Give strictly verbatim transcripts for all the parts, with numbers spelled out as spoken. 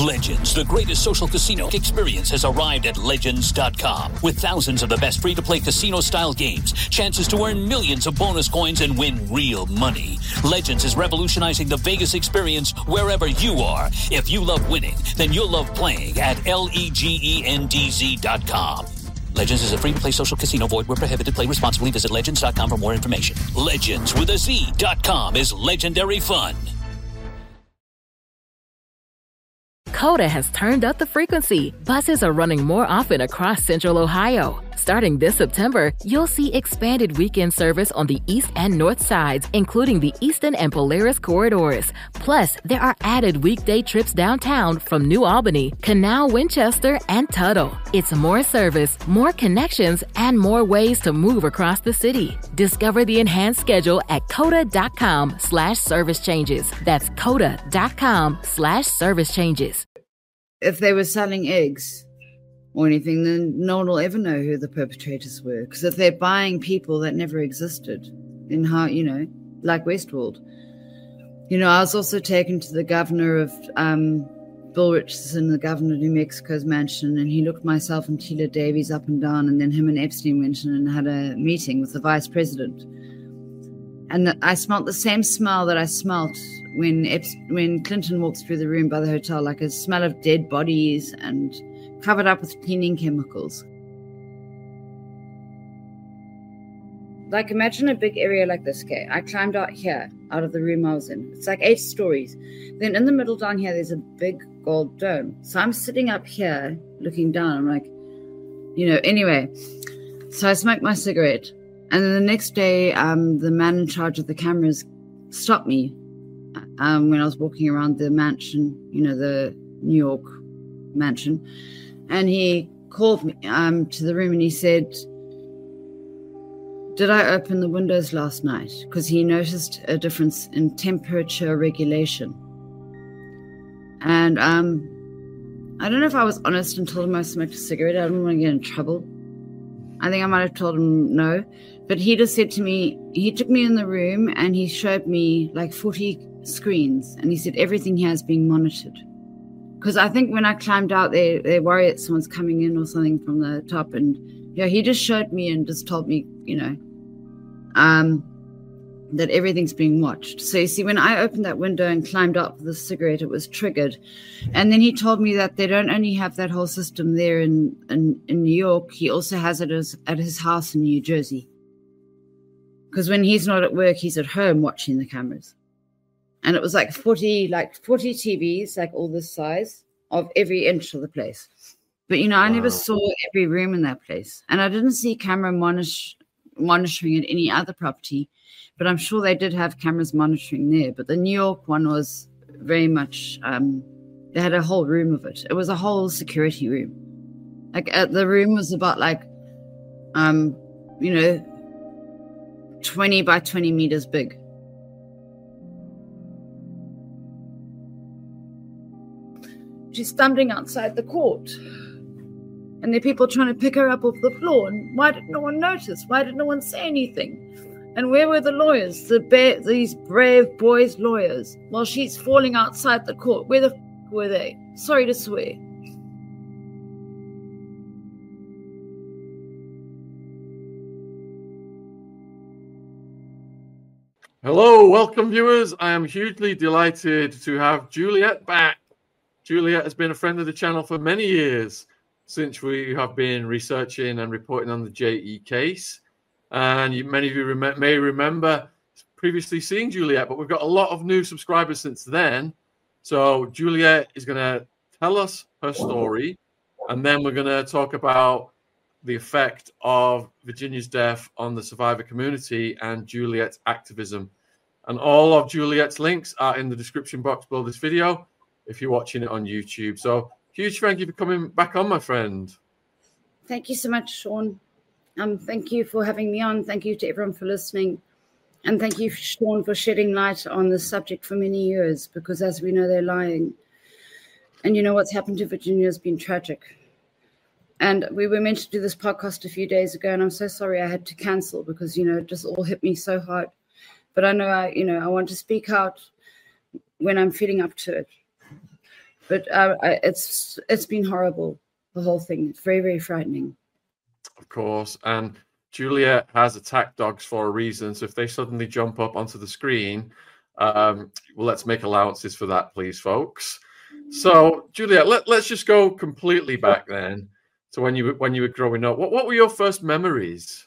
Legends, the greatest social casino experience, has arrived at Legends dot com. With thousands of the best free-to-play casino-style games, chances to earn millions of bonus coins and win real money. Legends is revolutionizing the Vegas experience wherever you are. If you love winning, then you'll love playing at L-E-G-E-N-D-Z dot com. Legends is a free-to-play social casino. Void where prohibited. Play responsibly. Visit Legends dot com for more information. Legends with a Z dot com is legendary fun. Coda has turned up the frequency. Buses are running more often across Central Ohio. Starting this September, you'll see expanded weekend service on the east and north sides, including the Eastern and Polaris corridors. Plus, there are added weekday trips downtown from New Albany, Canal, Winchester, and Tuttle. It's more service, more connections, and more ways to move across the city. Discover the enhanced schedule at coda.com slash service changes. That's coda.com slash service changes. If they were selling eggs or anything, then no one will ever know who the perpetrators were. Because if they're buying people that never existed, then how, you know, like Westworld. You know, I was also taken to the governor of um, Bill Richardson, the governor of New Mexico's mansion, and he looked myself and Tila Davies up and down, and then him and Epstein went in and had a meeting with the vice president. And I smelt the same smell that I smelt when Epst- when Clinton walked through the room by the hotel, like a smell of dead bodies and covered up with cleaning chemicals. Like, imagine a big area like this, okay? I climbed out here, out of the room I was in. It's like eight stories. Then in the middle down here, there's a big gold dome. So I'm sitting up here, looking down. I'm like, you know, anyway. So I smoked my cigarette. And then the next day, um, the man in charge of the cameras stopped me um, when I was walking around the mansion, you know, the New York mansion. And he called me um, to the room and he said, did I open the windows last night? Because he noticed a difference in temperature regulation. And um, I don't know if I was honest and told him I smoked a cigarette. I didn't want to get in trouble. I think I might have told him no. But he just said to me, he took me in the room and he showed me like forty screens. And he said everything here is being monitored. Because I think when I climbed out, they, they worry that someone's coming in or something from the top. And yeah, he just showed me and just told me, you know, um, that everything's being watched. So you see, when I opened that window and climbed up with the cigarette, it was triggered. And then he told me that they don't only have that whole system there in, in, in New York, he also has it as, at his house in New Jersey. Because when he's not at work, he's at home watching the cameras. And it was like forty, like forty T Vs, like all this size, of every inch of the place. But, you know, I wow. never saw every room in that place. And I didn't see camera monitor- monitoring at any other property. But I'm sure they did have cameras monitoring there. But the New York one was very much, um, they had a whole room of it. It was a whole security room. Like uh, the room was about like, um, you know, twenty by twenty meters big. She's stumbling outside the court. And there are people trying to pick her up off the floor. And why did no one notice? Why did no one say anything? And where were the lawyers, the ba- these brave boys' lawyers, while she's falling outside the court? Where the f*** were they? Sorry to swear. Hello, welcome viewers. I am hugely delighted to have Juliet back. Juliet has been a friend of the channel for many years, since we have been researching and reporting on the J E case. And you, many of you rem- may remember previously seeing Juliet, but we've got a lot of new subscribers since then. So Juliet is going to tell us her story, and then we're going to talk about the effect of Virginia's death on the survivor community and Juliet's activism. And all of Juliet's links are in the description box below this video if you're watching it on YouTube. So huge thank you for coming back on, my friend. Thank you so much, Sean. Um, thank you for having me on. Thank you to everyone for listening. And thank you, Sean, for shedding light on this subject for many years, because as we know, they're lying. And you know, what's happened to Virginia has been tragic. And we were meant to do this podcast a few days ago, and I'm so sorry I had to cancel because, you know, it just all hit me so hard. But I know, I, you know, I want to speak out when I'm feeling up to it. But uh, I, it's it's been horrible, the whole thing. It's very, very frightening. Of course. And Juliet has attack dogs for a reason. So if they suddenly jump up onto the screen, um, well, let's make allowances for that, please, folks. So, Juliet, let, let's just go completely back then to when you when you were growing up. What what were your first memories?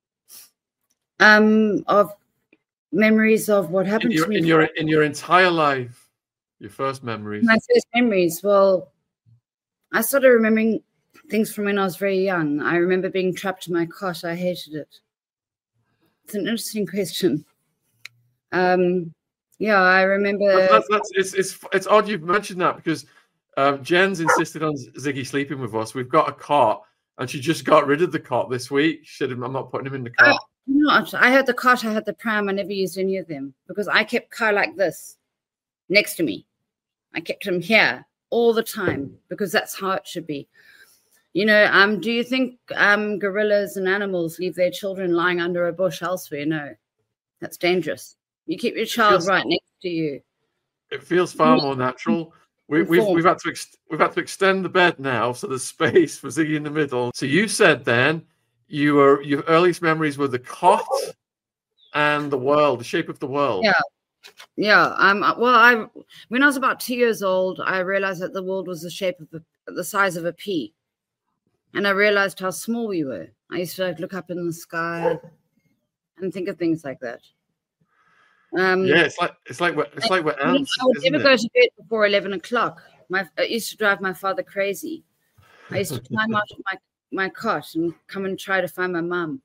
Um, of memories of what happened in your, to me in your in your entire life. Your first memories. My first memories. Well, I started remembering things from when I was very young. I remember being trapped in my cot. I hated it. It's an interesting question. Um, yeah, I remember. That's, that's, it's, it's, it's odd you've mentioned that because um, Jen's insisted on Ziggy sleeping with us. We've got a cot, and she just got rid of the cot this week. She said, I'm not putting him in the cot. Not. I had the cot, I had the pram. I never used any of them because I kept Kai like this next to me. I kept him here all the time because that's how it should be. You know, um, do you think um, gorillas and animals leave their children lying under a bush elsewhere? No, that's dangerous. You keep your child feels, right next to you. It feels far more natural. We, we've we've had to ex- we've had to extend the bed now, so there's space for Ziggy in the middle. So you said then you were your earliest memories were the cot and the world, the shape of the world. Yeah. Yeah, um, well, I when I was about two years old, I realized that the world was the shape of the, the size of a pea, and I realized how small we were. I used to like look up in the sky and think of things like that. Um, yeah, it's like it's like we're, it's like we're ants. I would never it? go to bed before eleven o'clock. My it used to drive my father crazy. I used to climb out of my my cot and come and try to find my mum.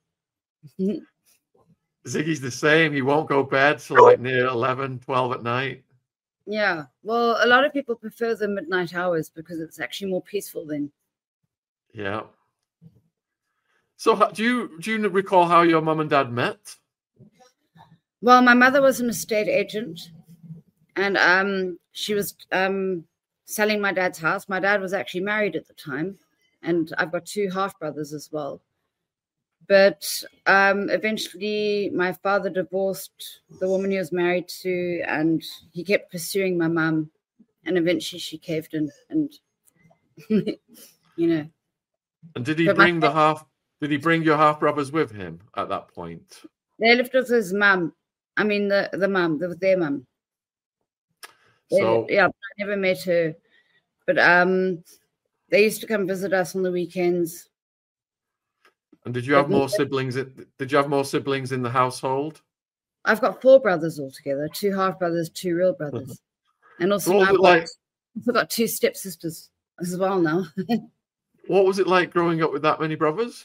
Ziggy's the same. He won't go bed till like near eleven, twelve at night. Yeah. Well, a lot of people prefer the midnight hours because it's actually more peaceful then. Yeah. So do you do you recall how your mum and dad met? Well, my mother was an estate agent and um, she was um, selling my dad's house. My dad was actually married at the time and I've got two half brothers as well. But um, eventually my father divorced the woman he was married to and he kept pursuing my mum and eventually she caved in and, you know. And did he but bring my, the half, did he bring your half brothers with him at that point? They lived with his mum. I mean, the, the mum, with their mum. So, yeah, I never met her. But um, they used to come visit us on the weekends. And did you have more siblings? Did you have more siblings in the household? I've got four brothers altogether, two half brothers, two real brothers. And also, I've like? got, got two stepsisters as well now. What was it like growing up with that many brothers?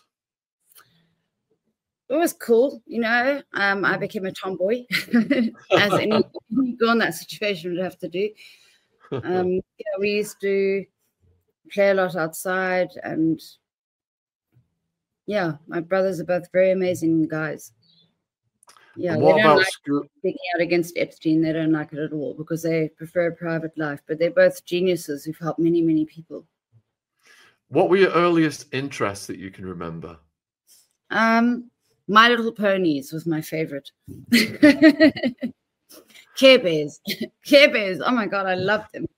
It was cool, you know. Um, I became a tomboy, as any, any girl in that situation would have to do. Um, yeah, we used to play a lot outside and yeah, my brothers are both very amazing guys. Yeah, and what they don't about like school? Speaking out against Epstein, they don't like it at all because they prefer a private life. But they're both geniuses who've helped many, many people. What were your earliest interests that you can remember? Um, My Little Ponies was my favorite. Care Bears, Care Bears. Oh my God, I loved them.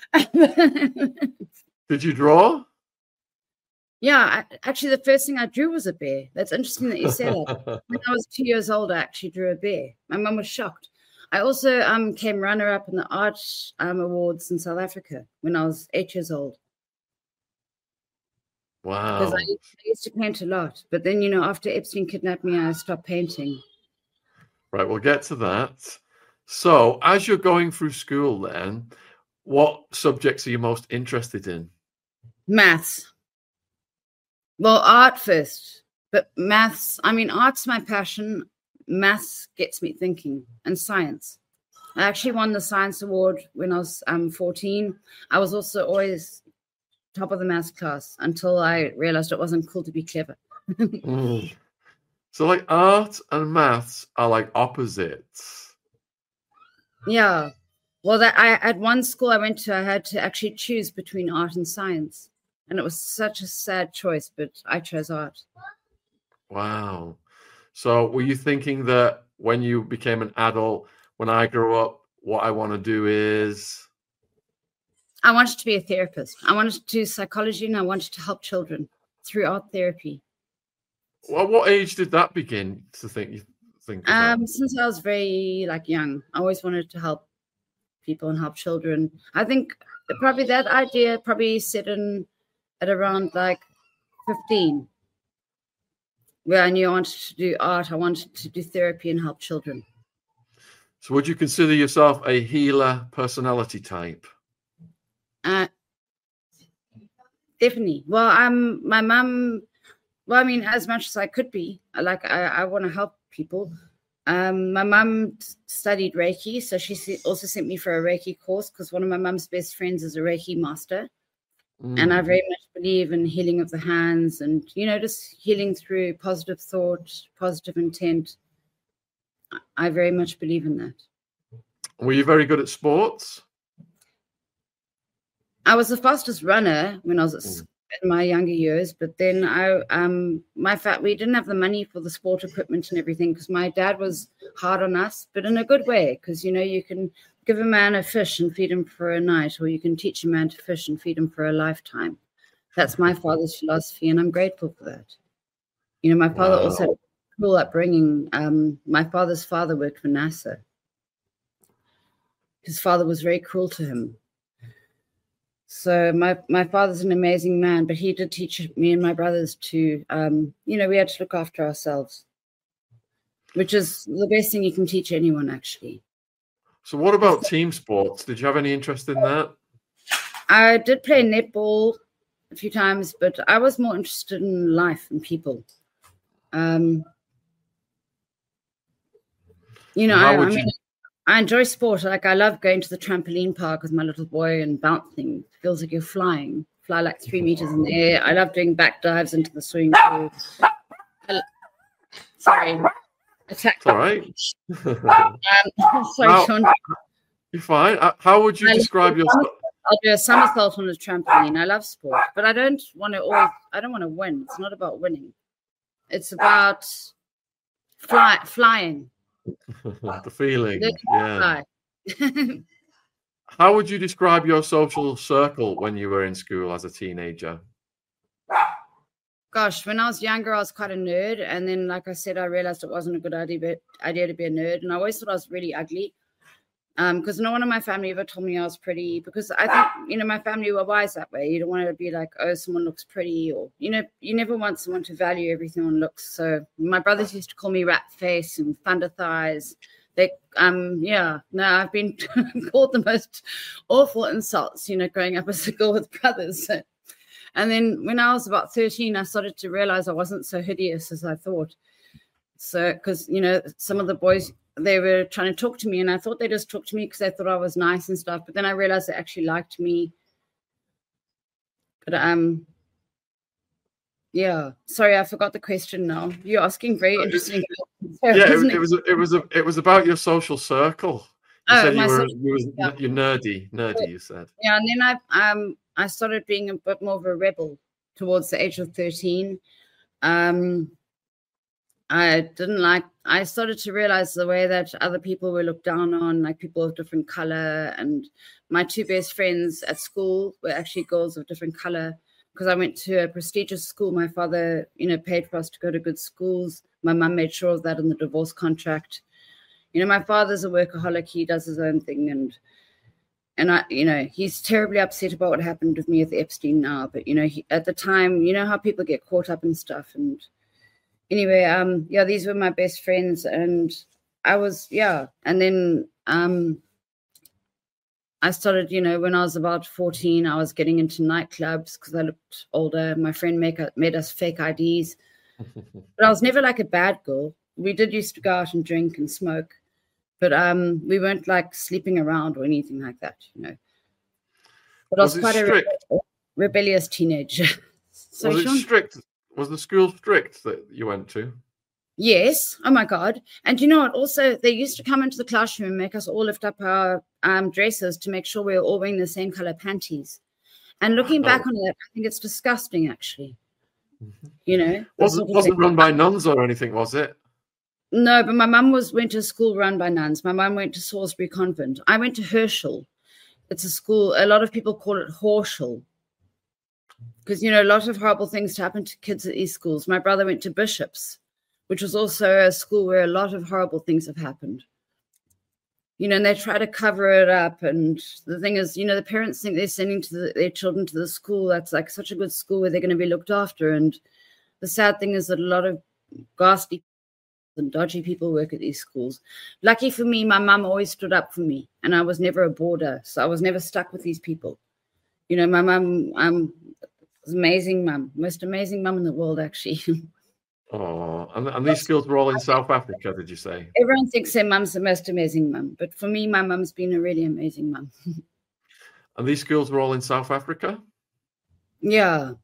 Did you draw? Yeah, I, actually, the first thing I drew was a bear. That's interesting that you say that. When I was two years old, I actually drew a bear. My mum was shocked. I also um, came runner-up in the art um, awards in South Africa when I was eight years old. Wow. Because I, I used to paint a lot. But then, you know, after Epstein kidnapped me, I stopped painting. Right, we'll get to that. So, as you're going through school then, what subjects are you most interested in? Maths. Well, art first, but maths, I mean, art's my passion. Maths gets me thinking, and science. I actually won the science award when I was um, fourteen. I was also always top of the maths class until I realized it wasn't cool to be clever. mm. So like art and maths are like opposites. Yeah. Well, that I at one school I went to, I had to actually choose between art and science. And it was such a sad choice, but I chose art. Wow. So were you thinking that when you became an adult, when I grow up, what I want to do is? I wanted to be a therapist. I wanted to do psychology, and I wanted to help children through art therapy. Well, what age did that begin to think you think? Of Um, that? since I was very like young, I always wanted to help people and help children. I think probably that idea probably set in at around like fifteen, where I knew I wanted to do art. I wanted to do therapy and help children. So, would you consider yourself a healer personality type? Uh, definitely. Well, I'm my mum. Well, I mean, as much as I could be, like I, I want to help people. Um, my mum studied Reiki, so she also sent me for a Reiki course because one of my mum's best friends is a Reiki master. Mm. And I very much believe in healing of the hands and, you know, just healing through positive thought, positive intent. I very much believe in that. Were you very good at sports? I was the fastest runner when I was at school. In my younger years, but then I, um, my fat, we didn't have the money for the sport equipment and everything because my dad was hard on us, but in a good way. Because you know, you can give a man a fish and feed him for a night, or you can teach a man to fish and feed him for a lifetime. That's my father's philosophy, and I'm grateful for that. You know, my father wow. also had a cool upbringing. Um, my father's father worked for NASA. His father was very cruel to him. So my, my father's an amazing man, but he did teach me and my brothers to, um, you know, we had to look after ourselves, which is the best thing you can teach anyone, actually. So what about team sports? Did you have any interest in that? I did play netball a few times, but I was more interested in life and people. Um, you know, I, I mean, you... I enjoy sport. Like I love going to the trampoline park with my little boy and bouncing. It feels like you're flying, fly like three meters in the air. I love doing back dives into the swimming pool. Sorry. Attack. All right. um, sorry, how, Sean. You're fine. How would you I describe yourself? I'll do a somersault on a trampoline. I love sport, but I don't want to always, I don't want to win. It's not about winning. It's about fly, flying. The feeling. Yeah. How would you describe your social circle when you were in school as a teenager? Gosh, when I was younger, I was quite a nerd. And then, like I said, I realized it wasn't a good idea, but idea to be a nerd. And I always thought I was really ugly. Um, because no one in my family ever told me I was pretty, because I think, you know, my family were wise that way. You don't want to be like, oh, someone looks pretty, or, you know, you never want someone to value everything on looks. So my brothers used to call me rat face and thunder thighs. They, um, yeah, no, I've been called the most awful insults, you know, growing up as a girl with brothers. So, and then when I was about thirteen, I started to realize I wasn't so hideous as I thought. So, because, you know, some of the boys, they were trying to talk to me, and I thought they just talked to me because they thought I was nice and stuff. But then I realized they actually liked me. But um, yeah. Sorry, I forgot the question now. You're asking very interesting. Yeah, it, it was it was a, it was about your social circle. You oh, said my you were, social, you were yeah. you're nerdy, nerdy. You said. Yeah, and then I um I started being a bit more of a rebel towards the age of thirteen. Um. I didn't like, I started to realize the way that other people were looked down on, like people of different color. And my two best friends at school were actually girls of different color, because I went to a prestigious school. My father, you know, paid for us to go to good schools. My mum made sure of that in the divorce contract. You know, my father's a workaholic. He does his own thing. And, and I, you know, he's terribly upset about what happened with me with Epstein now. But, you know, he, at the time, you know how people get caught up in stuff. And anyway, um, yeah, these were my best friends, and I was, yeah. And then um, I started, you know, when I was about fourteen, I was getting into nightclubs because I looked older. My friend make, made us fake I Ds. But I was never like a bad girl. We did used to go out and drink and smoke, but um, we weren't like sleeping around or anything like that, you know. But I was, was quite strict? a rebe- rebellious teenager. So, was it Sean? strict? Was the school strict that you went to? Yes. Oh, my God. And you know what? Also, they used to come into the classroom and make us all lift up our um, dresses to make sure we were all wearing the same color panties. And looking back oh. on it, I think it's disgusting, actually. Mm-hmm. You know? Wasn't, wasn't run by nuns or anything, was it? No, but my mum was went to a school run by nuns. My mum went to Salisbury Convent. I went to Herschel. it's a school. A lot of people call it Horshall because, you know, a lot of horrible things happen to kids at these schools. My brother went to Bishop's, which was also a school where a lot of horrible things have happened. You know, and they try to cover it up. And the thing is, you know, the parents think they're sending to the, their children to the school. That's like such a good school where they're going to be looked after. And the sad thing is that a lot of ghastly and dodgy people work at these schools. Lucky for me, my mum always stood up for me, and I was never a boarder. So I was never stuck with these people. You know, my mum, um, was amazing mum, most amazing mum in the world, actually. Oh, and, and these schools were all in South Africa, did you say? Everyone thinks their mum's the most amazing mum, but for me, my mum's been a really amazing mum. And these schools were all in South Africa? Yeah.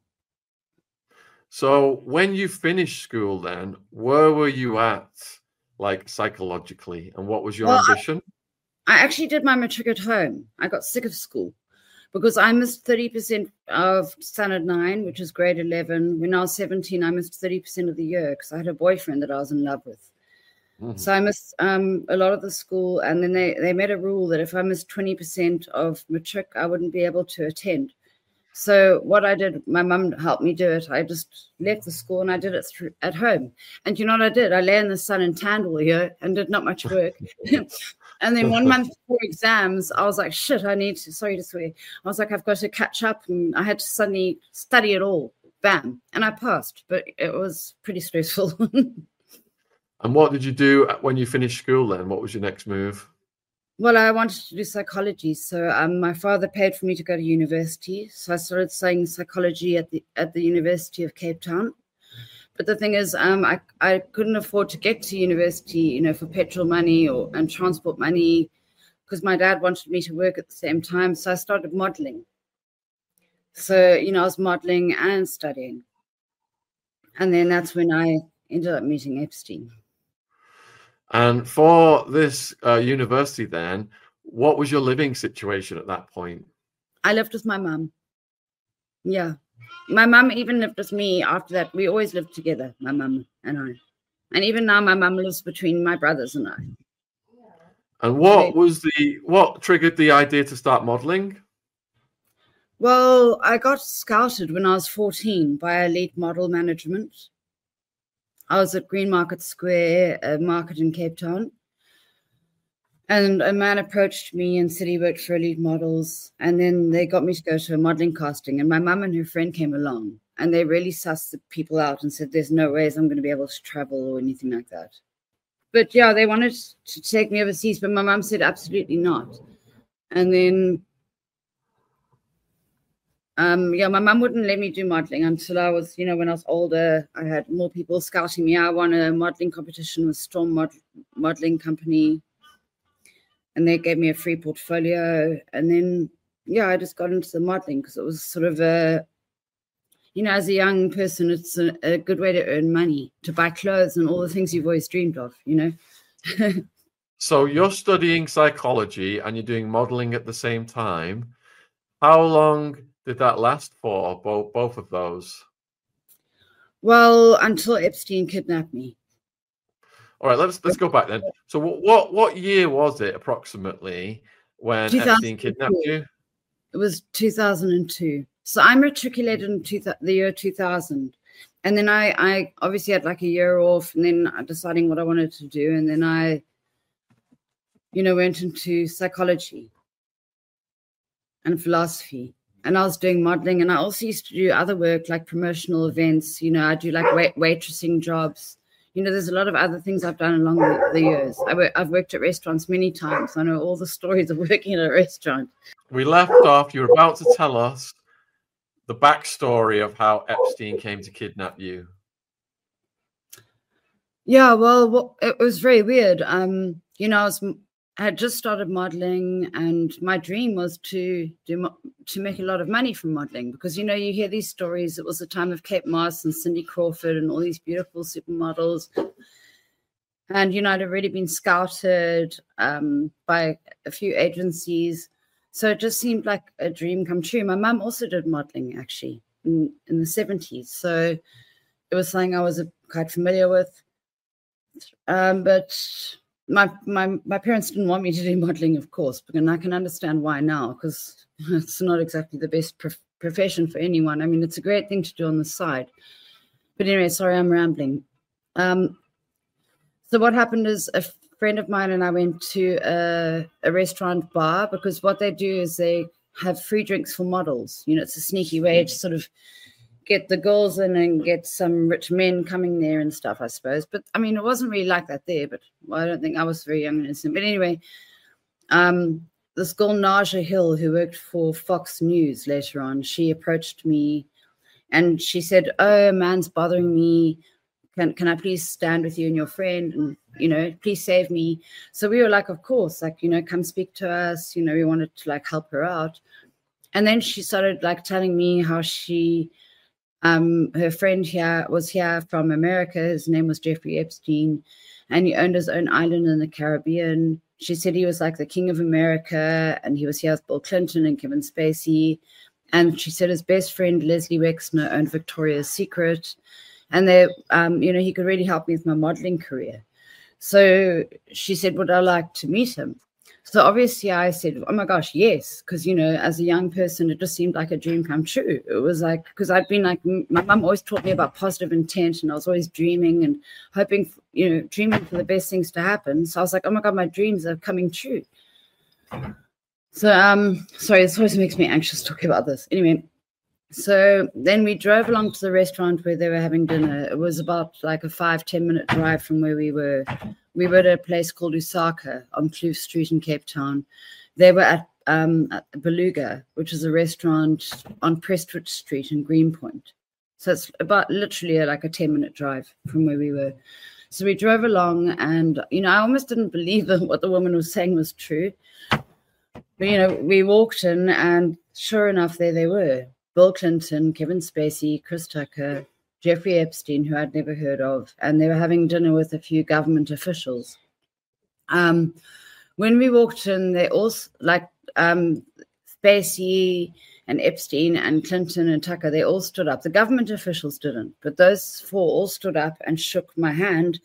So when you finished school then, where were you at, like psychologically, and what was your well, ambition? I, I actually did my matric at home. I got sick of school because I missed thirty percent of standard nine, which is grade eleven. When I was seventeen, I missed thirty percent of the year because I had a boyfriend that I was in love with. Mm-hmm. So I missed um, a lot of the school. And then they, they made a rule that if I missed twenty percent of matric, I wouldn't be able to attend. So what I did, my mum helped me do it. I just left the school and I did it through, at home. And you know what I did? I lay in the sun in Tandil here and did not much work. And then one month before exams, I was like, shit, I need to, sorry to swear. I was like, I've got to catch up. And I had to suddenly study it all. Bam. And I passed, but it was pretty stressful. And what did you do when you finished school then? What was your next move? Well, I wanted to do psychology. So um, my father paid for me to go to university. So I started studying psychology at the at the University of Cape Town. But the thing is, um, I, I couldn't afford to get to university, you know, for petrol money or and transport money because my dad wanted me to work at the same time. So I started modeling. So, you know, I was modeling and studying. And then that's when I ended up meeting Epstein. And for this uh, university then, what was your living situation at that point? I lived with my mum. Yeah. My mum even lived with me after that. We always lived together, my mum and I. And even now my mum lives between my brothers and I. And what was the, what triggered the idea to start modeling? Well, I got scouted when I was fourteen by Elite Model Management. I was at Green Market Square, a market in Cape Town. And a man approached me and said he worked for Elite Models. And then they got me to go to a modeling casting. And my mum and her friend came along. And they really sussed the people out and said, there's no ways I'm going to be able to travel or anything like that. But yeah, they wanted to take me overseas. But my mum said, absolutely not. And then... Um, yeah, my mum wouldn't let me do modeling until I was, you know, when I was older. I had more people scouting me. I won a modeling competition with Storm Mod- Modeling Company, and they gave me a free portfolio. And then, yeah, I just got into the modeling because it was sort of a, you know, as a young person, it's a, a good way to earn money, to buy clothes and all the things you've always dreamed of, you know. So you're studying psychology and you're doing modeling at the same time. How long did that last for, both both of those? Well, until Epstein kidnapped me. All right, let's let's go back then. So what what, what year was it approximately when Epstein kidnapped you? It was two thousand two. So I matriculated in two, the year two thousand. And then I, I obviously had like a year off and then deciding what I wanted to do. And then I, you know, went into psychology and philosophy. And I was doing modeling, and I also used to do other work like promotional events. You know, I do like wait, waitressing jobs. You know, there's a lot of other things I've done along the, the years. I work, I've worked at restaurants many times. I know all the stories of working at a restaurant. We left off, you were about to tell us the backstory of how Epstein came to kidnap you. Yeah, well, well it was very weird. Um, you know, I was... I had just started modeling, and my dream was to do to make a lot of money from modeling because, you know, you hear these stories. It was the time of Kate Moss and Cindy Crawford and all these beautiful supermodels. And, you know, I'd already been scouted um, by a few agencies. So it just seemed like a dream come true. My mum also did modeling, actually, in, in the seventies. So it was something I was quite familiar with. Um, but... my my my parents didn't want me to do modeling, of course, but and I can understand why now, because it's not exactly the best prof- profession for anyone. I mean, it's a great thing to do on the side. But anyway, sorry, I'm rambling. Um, so what happened is a friend of mine and I went to a, a restaurant bar, because what they do is they have free drinks for models. You know, it's a sneaky way to sort of get the girls in and get some rich men coming there and stuff, I suppose. But I mean, it wasn't really like that there, but well, I don't think I was very young and innocent. But anyway, um, this girl, Naja Hill, who worked for Fox News later on, she approached me and she said, oh, a man's bothering me. Can, can I please stand with you and your friend? And, you know, please save me. So we were like, of course, like, you know, come speak to us. You know, we wanted to like help her out. And then she started like telling me how she... Um, her friend here was here from America. His name was Jeffrey Epstein, and he owned his own island in the Caribbean. She said he was like the king of America, and he was here with Bill Clinton and Kevin Spacey. And she said his best friend, Leslie Wexner, owned Victoria's Secret. And they, um, you know, he could really help me with my modeling career. So she said, would I like to meet him? So obviously I said, oh my gosh, yes. Because, you know, as a young person, it just seemed like a dream come true. It was like, because I'd been like, my mum always taught me about positive intent, and I was always dreaming and hoping, you know, dreaming for the best things to happen. So I was like, oh my God, my dreams are coming true. So, um, sorry, this always makes me anxious talking about this. Anyway, so then we drove along to the restaurant where they were having dinner. It was about like a five, ten minute drive from where we were. We were at a place called Usaka on Kloof Street in Cape Town. They were at, um, at Beluga, which is a restaurant on Prestwich Street in Greenpoint. So it's about literally like a ten minute drive from where we were. So we drove along and, you know, I almost didn't believe that what the woman was saying was true. But, you know, we walked in and sure enough, there they were. Bill Clinton, Kevin Spacey, Chris Tucker, Jeffrey Epstein, who I'd never heard of, and they were having dinner with a few government officials. Um, when we walked in, they all, like um, Spacey and Epstein and Clinton and Tucker, they all stood up. The government officials didn't, but those four all stood up and shook my hand.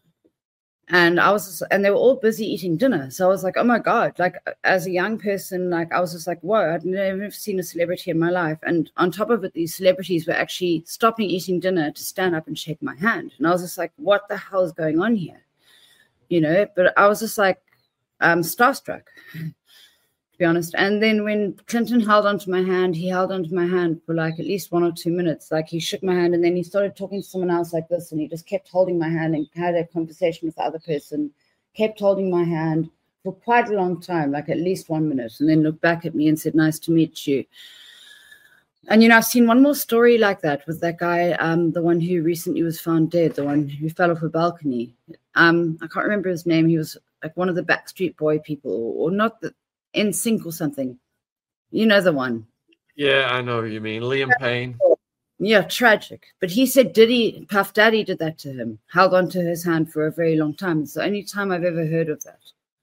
And I was, just, and they were all busy eating dinner. So I was like, oh my God, like as a young person, like I was just like, whoa, I'd never seen a celebrity in my life. And on top of it, these celebrities were actually stopping eating dinner to stand up and shake my hand. And I was just like, what the hell is going on here? You know, but I was just like um, starstruck, to be honest. And then when Clinton held onto my hand, he held onto my hand for like at least one or two minutes. Like he shook my hand and then he started talking to someone else like this, and he just kept holding my hand and had a conversation with the other person, kept holding my hand for quite a long time, like at least one minute, and then looked back at me and said, nice to meet you. And, you know, I've seen one more story like that with that guy, um, the one who recently was found dead, the one who fell off a balcony. Um, I can't remember his name. He was like one of the Backstreet Boy people, or not the N Sync or something. You know the one. Yeah, I know who you mean. Liam Payne. Yeah, tragic. But he said Diddy, Puff Daddy did that to him, held onto his hand for a very long time. It's the only time I've ever heard of that.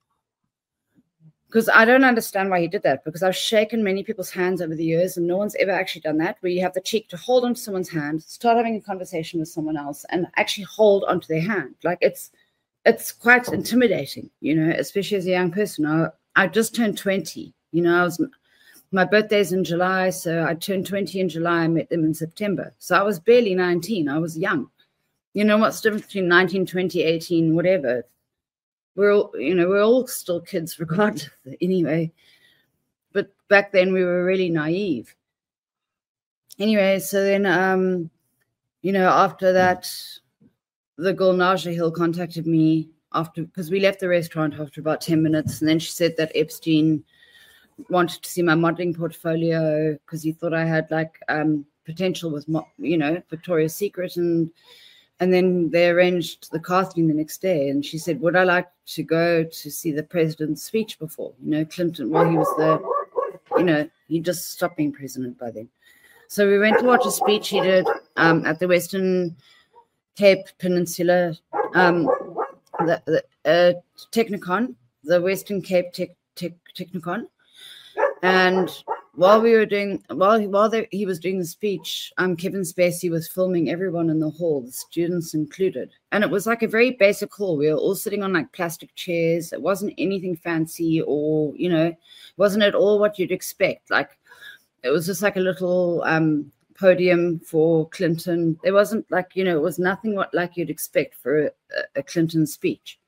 Because I don't understand why he did that, because I've shaken many people's hands over the years and no one's ever actually done that, where you have the cheek to hold onto someone's hand, start having a conversation with someone else and actually hold onto their hand. Like it's it's quite intimidating, you know, especially as a young person. I, I just turned twenty, you know, I was, my birthday's in July, so I turned twenty in July. I met them in September. So I was barely nineteen. I was young. You know, what's the difference between nineteen, twenty, eighteen, whatever? We're all, you know, we're all still kids regardless anyway. But back then we were really naive. Anyway, so then, um, you know, after that, the girl Naja Hill contacted me after, because we left the restaurant after about ten minutes. And then she said that Epstein wanted to see my modeling portfolio because he thought I had like um, potential with, mo- you know, Victoria's Secret. And And then they arranged the casting the next day. And she said, would I like to go to see the president's speech before? You know, Clinton, well, he was the, you know, he just stopped being president by then. So we went to watch a speech he did um, at the Western Cape Peninsula, um, the, the uh, Technicon, the Western Cape Tech, Tech, Technicon. And while we were doing, while he, while they, he was doing the speech, um, Kevin Spacey was filming everyone in the hall, the students included. And it was like a very basic hall. We were all sitting on like plastic chairs. It wasn't anything fancy or, you know, wasn't at all what you'd expect. Like, it was just like a little um, podium for Clinton. There wasn't like, you know, it was nothing what like you'd expect for a, a Clinton speech.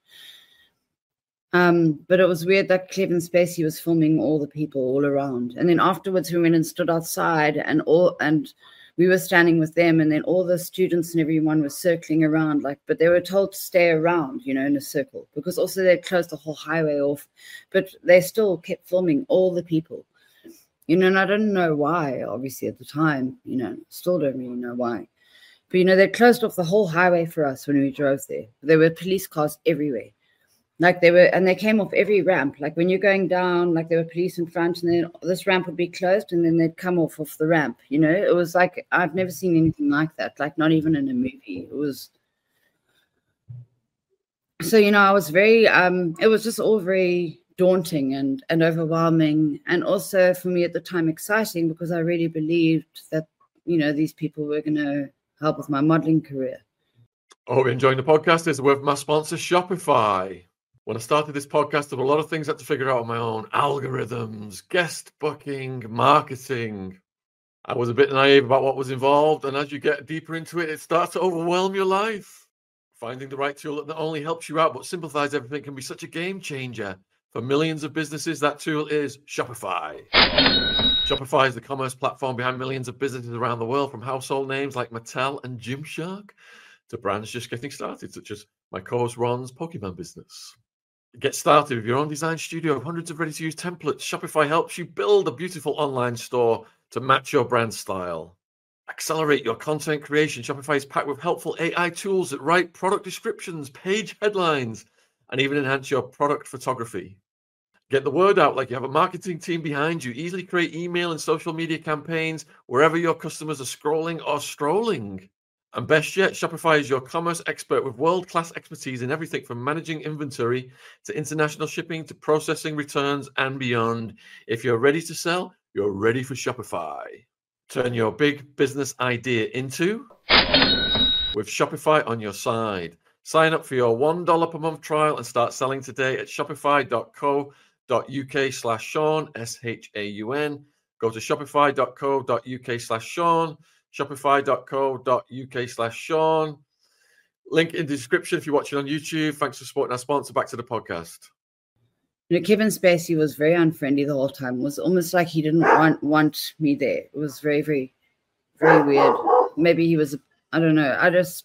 Um, but it was weird that Kevin Spacey was filming all the people all around. And then afterwards we went and stood outside and all and we were standing with them, and then all the students and everyone was circling around, like, but they were told to stay around, you know, in a circle, because also they closed the whole highway off, but they still kept filming all the people. You know, and I don't know why, obviously at the time, you know, still don't really know why. But, you know, they closed off the whole highway for us when we drove there. There were police cars everywhere. Like they were, and they came off every ramp. Like when you're going down, like there were police in front, and then this ramp would be closed, and then they'd come off of the ramp. You know, it was like I've never seen anything like that. Like not even in a movie. It was. So you know, I was very. Um, it was just all very daunting and and overwhelming, and also for me at the time exciting, because I really believed that, you know, these people were going to help with my modeling career. I hope you're enjoying the podcast. It's a word from my sponsor, Shopify. When I started this podcast, there were a lot of things I had to figure out on my own. Algorithms, guest booking, marketing. I was a bit naive about what was involved, and as you get deeper into it, it starts to overwhelm your life. Finding the right tool that not only helps you out, but simplifies everything can be such a game changer. For millions of businesses, that tool is Shopify. Shopify is the commerce platform behind millions of businesses around the world, from household names like Mattel and Gymshark to brands just getting started, such as my co-host Ron's Pokemon business. Get started with your own design studio of hundreds of ready-to-use templates. Shopify helps you build a beautiful online store to match your brand style. Accelerate your content creation. Shopify is packed with helpful A I tools that write product descriptions, page headlines, and even enhance your product photography. Get the word out like you have a marketing team behind you. Easily create email and social media campaigns wherever your customers are scrolling or strolling. And best yet, Shopify is your commerce expert with world-class expertise in everything from managing inventory to international shipping to processing returns and beyond. If you're ready to sell, you're ready for Shopify. Turn your big business idea into with Shopify on your side. Sign up for your one dollar per month trial and start selling today at shopify.co.uk slash Sean, S H A U N. Go to shopify.co.uk slash Sean. Shopify.co.uk slash Sean. Link in the description if you're watching on YouTube. Thanks for supporting our sponsor. Back to the podcast. You know, Kevin Spacey was very unfriendly the whole time. It was almost like he didn't want want me there. It was very, very, very weird. Maybe he was, I don't know. I just,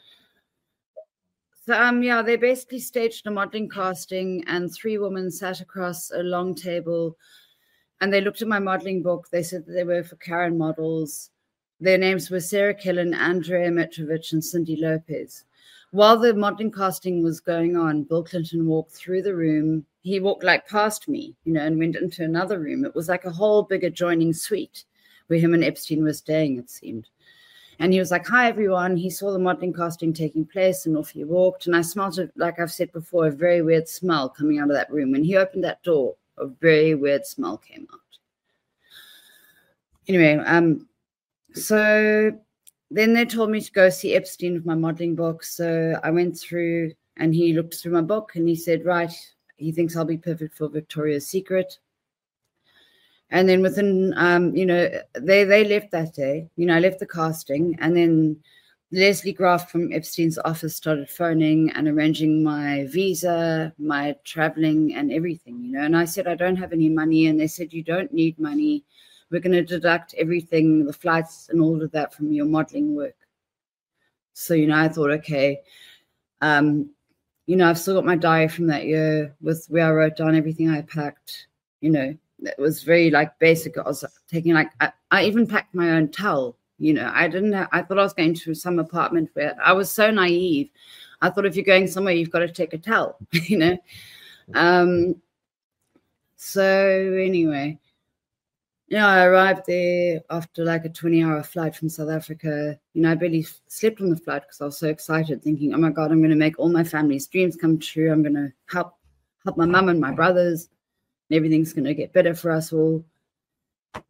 so um, yeah, they basically staged a modeling casting, and three women sat across a long table, and they looked at my modeling book. They said that they were for Karen Models. Their names were Sarah Killen, Andrea Mitrovic, and Cindy Lopez. While the modeling casting was going on, Bill Clinton walked through the room. He walked like past me, you know, and went into another room. It was like a whole big adjoining suite where him and Epstein were staying, it seemed. And he was like, hi, everyone. He saw the modeling casting taking place, and off he walked. And I smelled it, like I've said before, a very weird smell coming out of that room. When he opened that door, a very weird smell came out. Anyway, um, so then they told me to go see Epstein with my modeling book. So I went through, and he looked through my book, and he said, right, he thinks I'll be perfect for Victoria's Secret. And then within, um, you know, they, they left that day. You know, I left the casting, and then Leslie Graf from Epstein's office started phoning and arranging my visa, my traveling, and everything, you know. And I said, I don't have any money. And they said, you don't need money. We're going to deduct everything, the flights and all of that from your modeling work. So, you know, I thought, okay, um, you know, I've still got my diary from that year with where I wrote down everything I packed. You know, it was very like basic. I was taking like, I, I even packed my own towel. You know, I didn't have, I thought I was going to some apartment where I was so naive. I thought if you're going somewhere, you've got to take a towel, you know. Um, so anyway, you know, I arrived there after like a twenty hour flight from South Africa. You know, I barely slept on the flight because I was so excited, thinking, oh my God, I'm going to make all my family's dreams come true. I'm going to help help my mum and my brothers, and everything's going to get better for us all.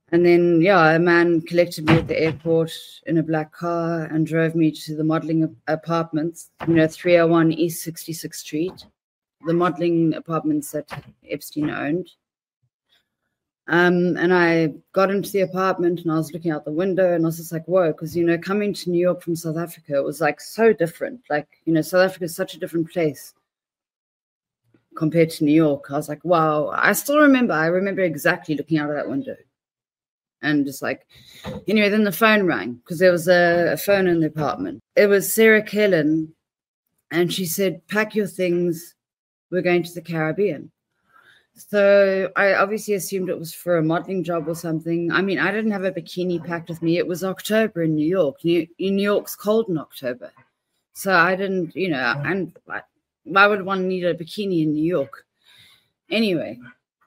And then, yeah, a man collected me at the airport in a black car and drove me to the modeling apartments, you know, three oh one East sixty-sixth Street, the modeling apartments that Epstein owned. Um, and I got into the apartment and I was looking out the window and I was just like, whoa, because, you know, coming to New York from South Africa, it was like so different. Like, you know, South Africa is such a different place compared to New York. I was like, wow. I still remember, I remember exactly looking out of that window. And just like, anyway, then the phone rang because there was a, a phone in the apartment. It was Sarah Kellen, and she said, pack your things, we're going to the Caribbean. So I obviously assumed it was for a modeling job or something. I mean, I didn't have a bikini packed with me. It was October in New York. New, New York's cold in October. So I didn't, you know, and why would one need a bikini in New York? Anyway.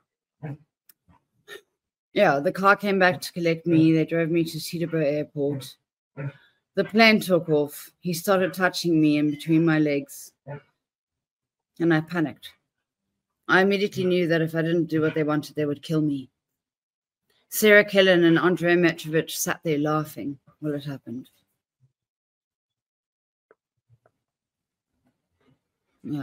Yeah, the car came back to collect me. They drove me to Teterboro Airport. The plane took off. He started touching me in between my legs. And I panicked. I immediately knew that if I didn't do what they wanted, they would kill me. Sarah Kellen and Andrei Metrovich sat there laughing while it happened. Yeah.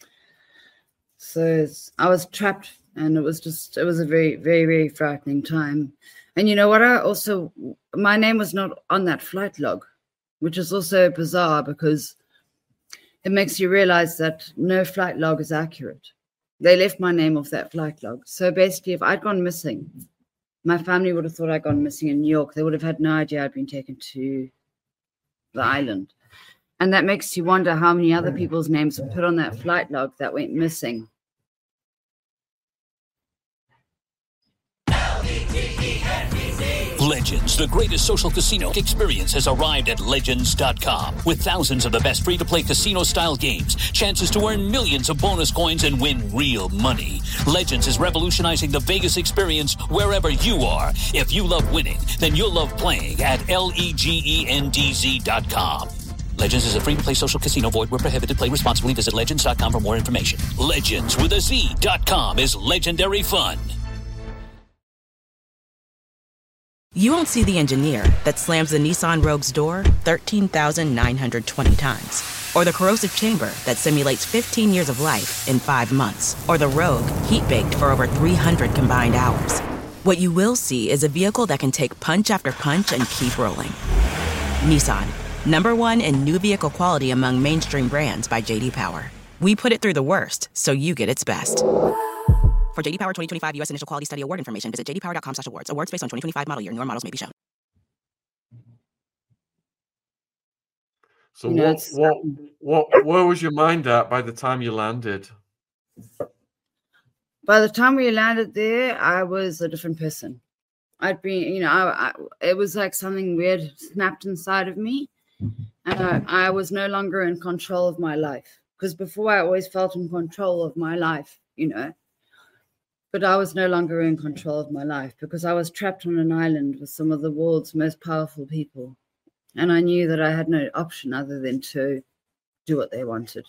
So I was trapped. And it was just, it was a very, very, very frightening time. And you know what? I also, my name was not on that flight log, which is also bizarre because it makes you realize that no flight log is accurate. They left my name off that flight log. So basically, if I'd gone missing, my family would have thought I'd gone missing in New York. They would have had no idea I'd been taken to the island. And that makes you wonder how many other people's names were put on that flight log that went missing. Legends, the greatest social casino experience, has arrived at Legends dot com. With thousands of the best free-to-play casino-style games, chances to earn millions of bonus coins and win real money. Legends is revolutionizing the Vegas experience wherever you are. If you love winning, then you'll love playing at L-E-G-E-N-D-Z dot com. Legends is a free-to-play social casino. Void where prohibited. Play responsibly. Visit Legends dot com for more information. Legends with a Z dot com is legendary fun. You won't see the engineer that slams the Nissan Rogue's door thirteen thousand nine hundred twenty times. Or the corrosive chamber that simulates fifteen years of life in five months. Or the Rogue heat-baked for over three hundred combined hours. What you will see is a vehicle that can take punch after punch and keep rolling. Nissan, number one in new vehicle quality among mainstream brands by J D Power. We put it through the worst, so you get its best. For J D Power twenty twenty-five U S Initial Quality Study Award information, visit j d power dot com slash awards. Awards based on twenty twenty-five model year. Newer models may be shown. So what, what, what, where was your mind at by the time you landed? By the time we landed there, I was a different person. I'd been, you know, I, I, it was like something weird snapped inside of me. And I, I was no longer in control of my life. Because before I always felt in control of my life, you know. But I was no longer in control of my life because I was trapped on an island with some of the world's most powerful people. And I knew that I had no option other than to do what they wanted.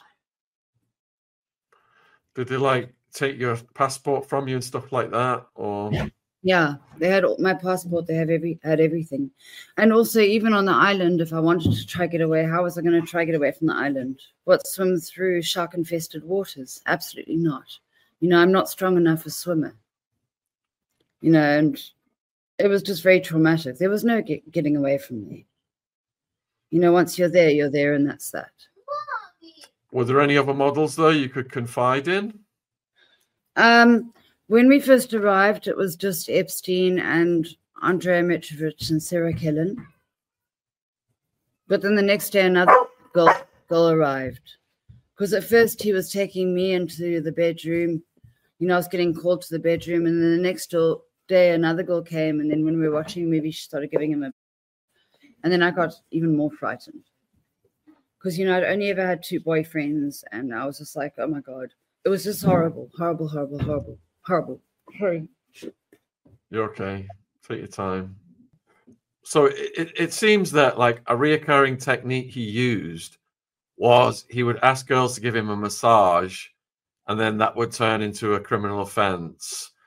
Did they like take your passport from you and stuff like that? Or yeah, they had my passport. They have every had everything. And also, even on the island, if I wanted to try get away, how was I going to try get away from the island? What, swim through shark-infested waters? Absolutely not. You know, I'm not strong enough a swimmer, you know, and it was just very traumatic. There was no get, getting away from me. You know, once you're there, you're there, and that's that. Were there any other models, though, you could confide in? Um, when we first arrived, it was just Epstein and Andrei Metrovich and Sarah Kellen. But then the next day, another girl, girl arrived. Because at first he was taking me into the bedroom. You know, I was getting called to the bedroom. And then the next day, another girl came. And then when we were watching a movie, she started giving him a... And then I got even more frightened. Because, you know, I'd only ever had two boyfriends. And I was just like, oh, my God. It was just horrible, horrible, horrible, horrible, horrible. Horrible. You're okay. Take your time. So it, it seems that, like, a reoccurring technique he used was he would ask girls to give him a massage, and then that would turn into a criminal offense.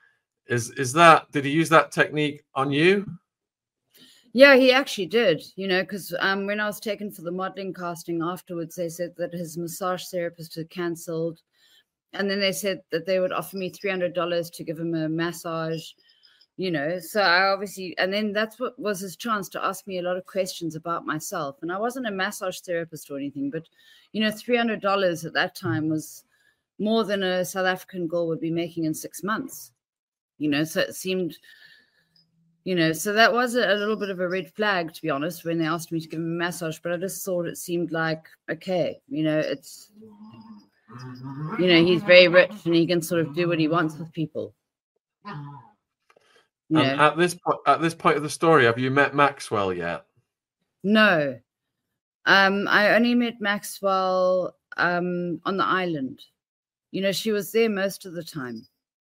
Is is that, did he use that technique on you? Yeah, he actually did, you know, because um, when I was taken for the modeling casting afterwards, they said that his massage therapist had cancelled. And then they said that they would offer me three hundred dollars to give him a massage, you know. So I obviously, and then that's what was his chance to ask me a lot of questions about myself. And I wasn't a massage therapist or anything, but, you know, three hundred dollars at that time was more than a South African girl would be making in six months, you know. So it seemed... You know, so that was a, a little bit of a red flag, to be honest, when they asked me to give him a massage. But I just thought it seemed like, okay, you know, it's, you know, he's very rich and he can sort of do what he wants with people. You know? At this point, at this point of the story, have you met Maxwell yet? No, um, I only met Maxwell um, on the island. You know, she was there most of the time.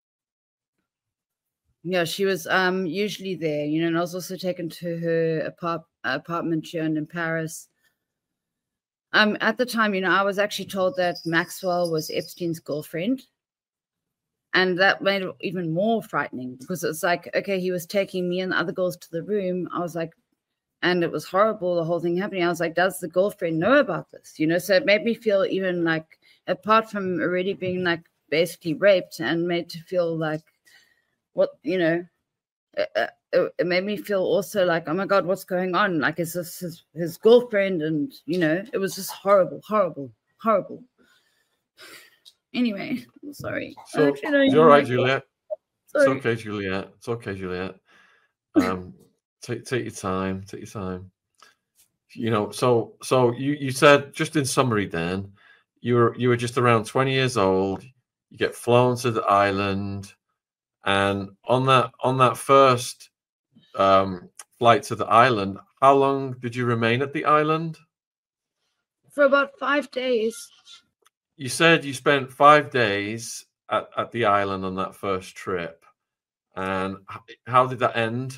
Yeah, she was um, usually there, you know, and I was also taken to her apart- apartment she owned in Paris. Um, at the time, you know, I was actually told that Maxwell was Epstein's girlfriend. And that made it even more frightening because it's like, okay, he was taking me and the other girls to the room. I was like, and it was horrible, the whole thing happening. I was like, does the girlfriend know about this? You know, so it made me feel even like, apart from already being like basically raped and made to feel like, what, you know, it, it made me feel also like, oh my God, what's going on? Like, is this his, his girlfriend? And, you know, it was just horrible, horrible, horrible. Anyway, I'm sorry. So, Actually, you're right, Juliet. Sorry. It's okay, Juliet. It's okay, Juliet. Um, take take your time. Take your time. You know, so so you you said, just in summary, then you were you were just around twenty years old. You get flown to the island. And on that on that first um, flight to the island, how long did you remain at the island? For about five days. You said you spent five days at, at the island on that first trip. And how did that end?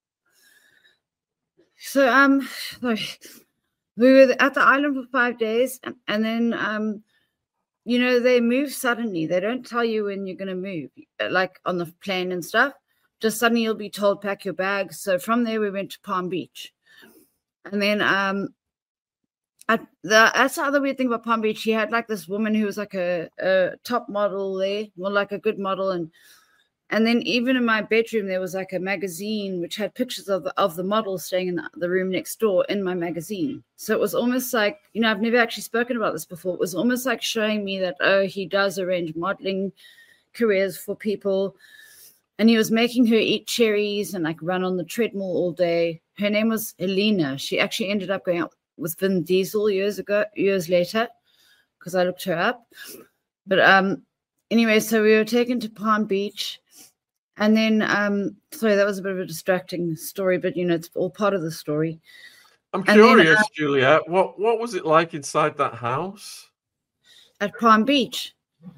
So um, we were at the island for five days, and, and then um. You know, they move suddenly. They don't tell you when you're going to move, like on the plane and stuff. Just suddenly you'll be told, pack your bags. So from there, we went to Palm Beach. And then um, at the, that's the other weird thing about Palm Beach. He had like this woman who was like a, a top model there, well, like a good model. And and then even in my bedroom, there was like a magazine which had pictures of the, of the model staying in the, the room next door in my magazine. So it was almost like, you know, I've never actually spoken about this before. It was almost like showing me that, oh, he does arrange modeling careers for people. And he was making her eat cherries and like run on the treadmill all day. Her name was Helena. She actually ended up going out with Vin Diesel years ago, years later, because I looked her up. But um, anyway, so we were taken to Palm Beach. And then, um, sorry, that was a bit of a distracting story, but, you know, it's all part of the story. I'm curious, then, uh, Juliet, what, what was it like inside that house? At Palm Beach?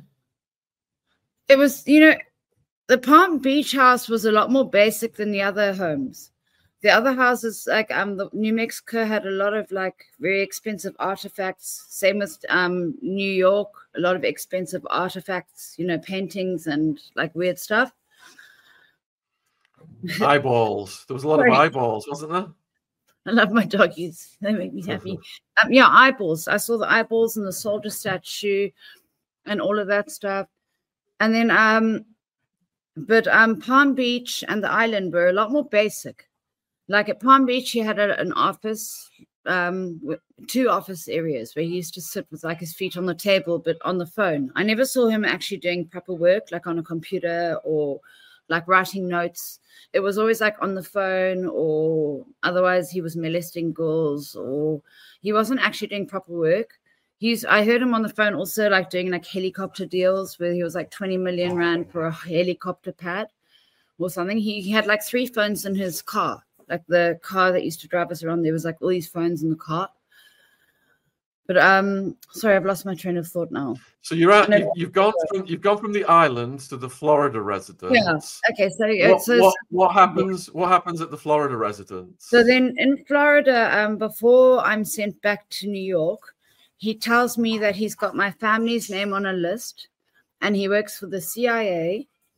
It was, you know, the Palm Beach house was a lot more basic than the other homes. The other houses, like um, the New Mexico had a lot of, like, very expensive artifacts. Same with um, New York, a lot of expensive artifacts, you know, paintings and, like, weird stuff. Eyeballs. There was a lot Sorry. of eyeballs, wasn't there? I love my doggies. They make me happy. um, yeah, eyeballs. I saw the eyeballs and the soldier statue and all of that stuff. And then, um, but um, Palm Beach and the island were a lot more basic. Like at Palm Beach, he had a, an office, um, with two office areas where he used to sit with like his feet on the table, but on the phone. I never saw him actually doing proper work, like on a computer or like writing notes. It was always like on the phone, or otherwise he was molesting girls, or he wasn't actually doing proper work. He's, I heard him on the phone also like doing like helicopter deals where he was like twenty million rand for a helicopter pad or something. He, he had like three phones in his car, like the car that used to drive us around. There was like all these phones in the car. But um, sorry, I've lost my train of thought now. So you're at, you, you've gone from you've gone from the islands to the Florida residence. Yeah. Okay. So what, so, what, what happens? What happens at the Florida residence? So then in Florida, um, before I'm sent back to New York, he tells me that he's got my family's name on a list, and he works for the C I A,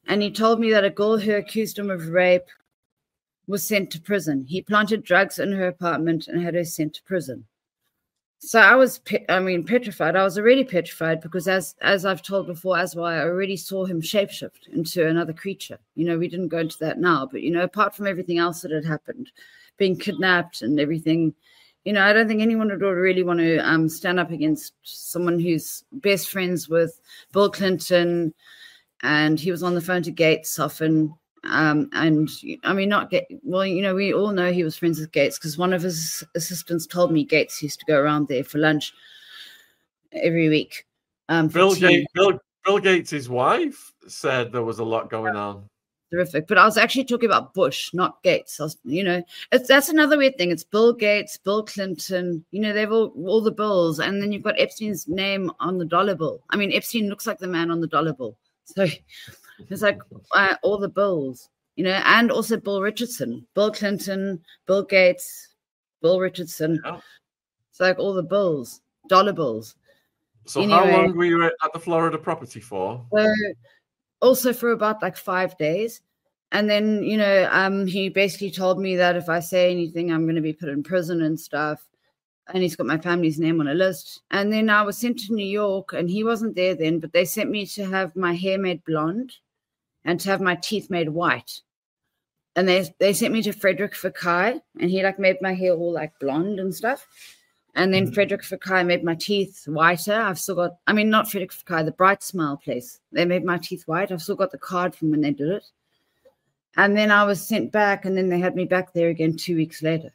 And he told me that a girl who accused him of rape was sent to prison. He planted drugs in her apartment and had her sent to prison. So I was, I mean, petrified. I was already petrified because, as as I've told before, as well, I already saw him shapeshift into another creature. You know, we didn't go into that now, but, you know, apart from everything else that had happened, being kidnapped and everything, you know, I don't think anyone would really want to um, stand up against someone who's best friends with Bill Clinton, and he was on the phone to Gates often. Um, and I mean, not get well, you know, we all know he was friends with Gates because one of his assistants told me Gates used to go around there for lunch every week. Um, Bill Gates, Bill, Bill Gates' wife said there was a lot going on. Terrific. But I was actually talking about Bush, not Gates. I was, you know, it's, that's another weird thing. It's Bill Gates, Bill Clinton, you know, they've all, all the bills. And then you've got Epstein's name on the dollar bill. I mean, Epstein looks like the man on the dollar bill. So it's like uh, all the bills, you know, and also Bill Richardson, Bill Clinton, Bill Gates, Bill Richardson. Yeah. It's like all the bills, dollar bills. So anyway, how long were you at the Florida property for? So also for about like five days. And then, you know, um, he basically told me that if I say anything, I'm going to be put in prison and stuff. And he's got my family's name on a list. And then I was sent to New York, and he wasn't there then, but they sent me to have my hair made blonde and to have my teeth made white. And they they sent me to Frederick Fekkai, and he like made my hair all like blonde and stuff. And then mm-hmm. Frederick Fekkai made my teeth whiter. I've still got, I mean, not Frederick Fekkai, the Bright Smile place. They made my teeth white. I've still got the card from when they did it. And then I was sent back, and then they had me back there again two weeks later.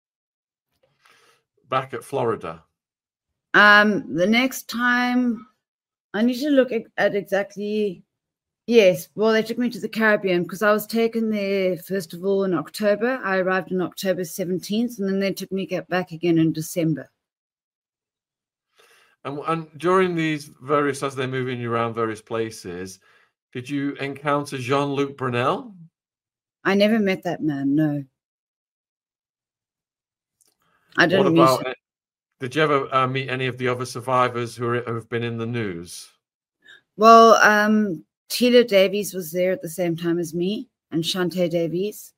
Back at Florida? Um, the next time, I need to look at, at exactly, yes. Well, they took me to the Caribbean because I was taken there, first of all, in October. I arrived on October seventeenth, and then they took me get back again in December. And, and during these various, as they're moving you around various places, did you encounter Jean-Luc Brunel? I never met that man, no. I didn't what about, meet him. Did you ever uh, meet any of the other survivors who are, have been in the news? Well, um, Tila Davies was there at the same time as me, and Shantae Davies.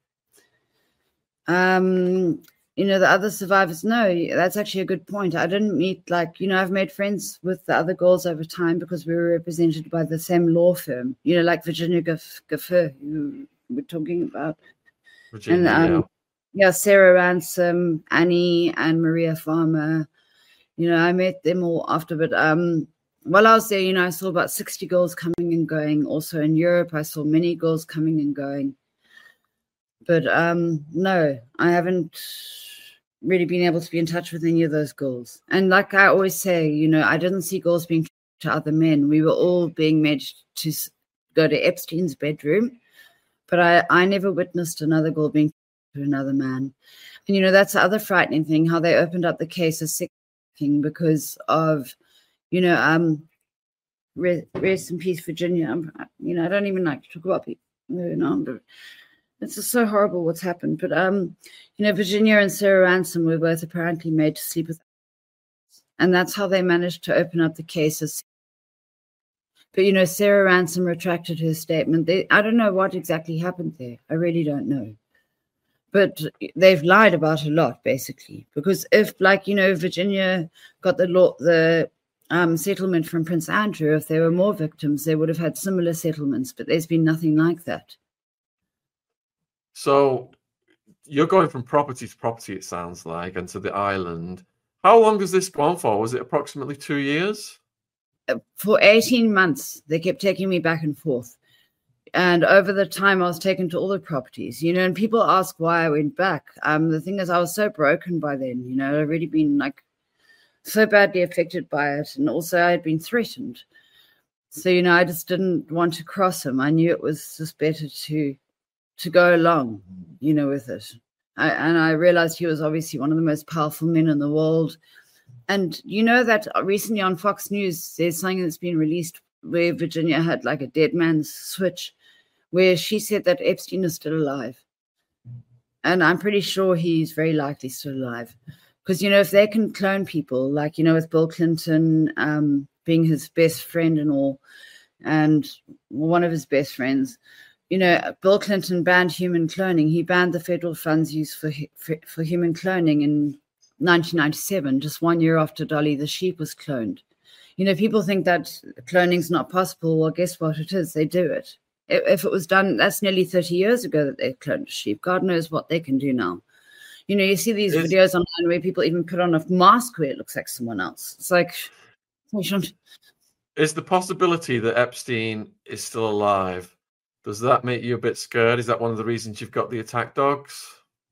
Um, you know, the other survivors, no, that's actually a good point. I didn't meet, like, you know, I've made friends with the other girls over time because we were represented by the same law firm, you know, like Virginia Gaffer, who we're talking about. Virginia, and, um, yeah. Yeah, Sarah Ransom, Annie, and Maria Farmer. You know, I met them all after, but um, while I was there, you know, I saw about sixty girls coming and going. Also in Europe, I saw many girls coming and going. But um, no, I haven't really been able to be in touch with any of those girls. And like I always say, you know, I didn't see girls being to other men. We were all being made to go to Epstein's bedroom. But I, I never witnessed another girl being to another man. And, you know, that's the other frightening thing, how they opened up the case as sex trafficking because of, you know, um, rest, rest in peace, Virginia. I'm, you know, I don't even like to talk about people, you know, but it's just so horrible what's happened. But, um, you know, Virginia and Sarah Ransom were both apparently made to sleep with. And that's how they managed to open up the case as. But, you know, Sarah Ransom retracted her statement. They, I don't know what exactly happened there. I really don't know. But they've lied about a lot, basically. Because if, like, you know, Virginia got the law, the um, settlement from Prince Andrew, if there were more victims, they would have had similar settlements. But there's been nothing like that. So you're going from property to property, it sounds like, and to the island. How long has this gone for? Was it approximately two years? For eighteen months, they kept taking me back and forth. And over the time, I was taken to all the properties, you know, and people ask why I went back. Um, the thing is, I was so broken by then, you know, I'd already been like so badly affected by it. And also I had been threatened. So, you know, I just didn't want to cross him. I knew it was just better to to go along, you know, with it. I, and I realized he was obviously one of the most powerful men in the world. And you know that recently on Fox News, there's something that's been released where Virginia had like a dead man's switch, where she said that Epstein is still alive. And I'm pretty sure he's very likely still alive. Because, you know, if they can clone people, like, you know, with Bill Clinton um, being his best friend and all, and one of his best friends. You know, Bill Clinton banned human cloning. He banned the federal funds used for for, for human cloning in nineteen ninety-seven, just one year after Dolly the sheep was cloned. You know, people think that cloning's not possible. Well, guess what? It is. They do it. If it was done, that's nearly thirty years ago that they cloned a sheep. God knows what they can do now. You know, you see these is, videos online where people even put on a mask where it looks like someone else. It's like, is the possibility that Epstein is still alive, does that make you a bit scared? Is that one of the reasons you've got the attack dogs?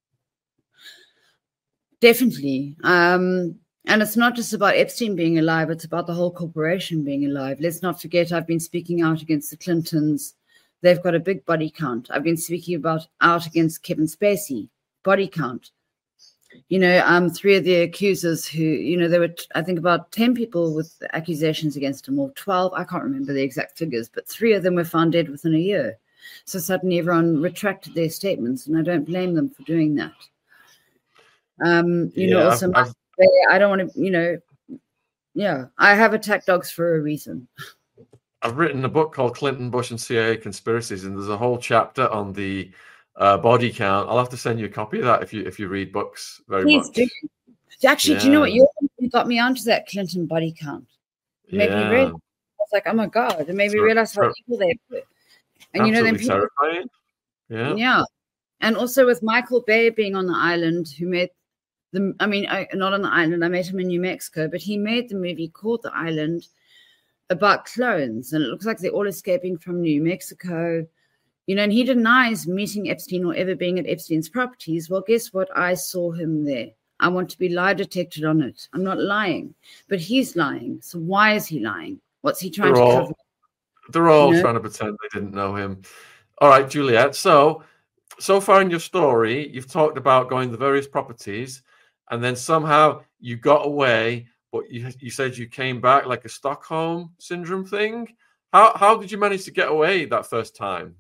Definitely. Um, and it's not just about Epstein being alive. It's about the whole corporation being alive. Let's not forget, I've been speaking out against the Clintons. They've got a big body count. I've been speaking about out against Kevin Spacey, body count. You know, um, three of the accusers who, you know, there were, I think, about ten people with accusations against them, or twelve. I can't remember the exact figures, but three of them were found dead within a year. So suddenly everyone retracted their statements, and I don't blame them for doing that. Um, you yeah, know, also, I've, I've, I don't want to, you know, yeah, I have attack dogs for a reason. I've written a book called Clinton, Bush, and C I A Conspiracies, and there's a whole chapter on the uh, body count. I'll have to send you a copy of that if you if you read books very Please much. Do. Actually, yeah. Do you know what? You got me onto that Clinton body count. It made yeah. me realize, I was like, oh my God, it made me realize how evil they were. And you know, then people, terrifying. Yeah. Yeah. And also with Michael Bay being on the island, who made the, I mean, I, not on the island, I met him in New Mexico, but he made the movie called The Island about clones. And it looks like they're all escaping from New Mexico. You know, and he denies meeting Epstein or ever being at Epstein's properties. Well, guess what? I saw him there. I want to be lie detected on it. I'm not lying, but he's lying. So why is he lying? What's he trying they're to all, cover? They're all you know? trying to pretend they didn't know him. All right, Juliet. So, so far in your story, you've talked about going to the various properties, and then somehow you got away, but you, you said you came back like a Stockholm syndrome thing. How, how did you manage to get away that first time?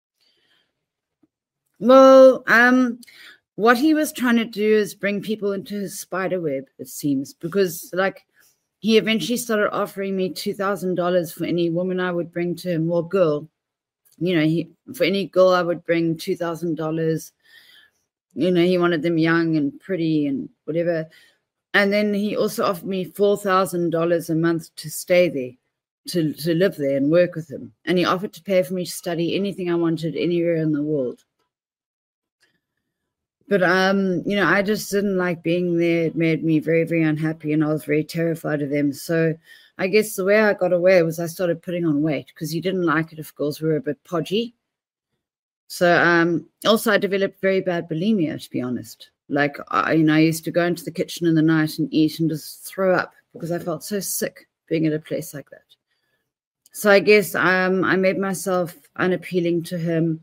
Well, um, what he was trying to do is bring people into his spider web, it seems, because like he eventually started offering me two thousand dollars for any woman I would bring to him, or girl. You know, he for any girl I would bring two thousand dollars. You know, he wanted them young and pretty and whatever. And then he also offered me four thousand dollars a month to stay there, to, to live there and work with him. And he offered to pay for me to study anything I wanted anywhere in the world. But, um, you know, I just didn't like being there. It made me very, very unhappy, and I was very terrified of them. So I guess the way I got away was I started putting on weight, because he didn't like it if girls were a bit podgy. So um, also I developed very bad bulimia, to be honest. Like, I, you know, I used to go into the kitchen in the night and eat and just throw up because I felt so sick being at a place like that. So I guess um, I made myself unappealing to him.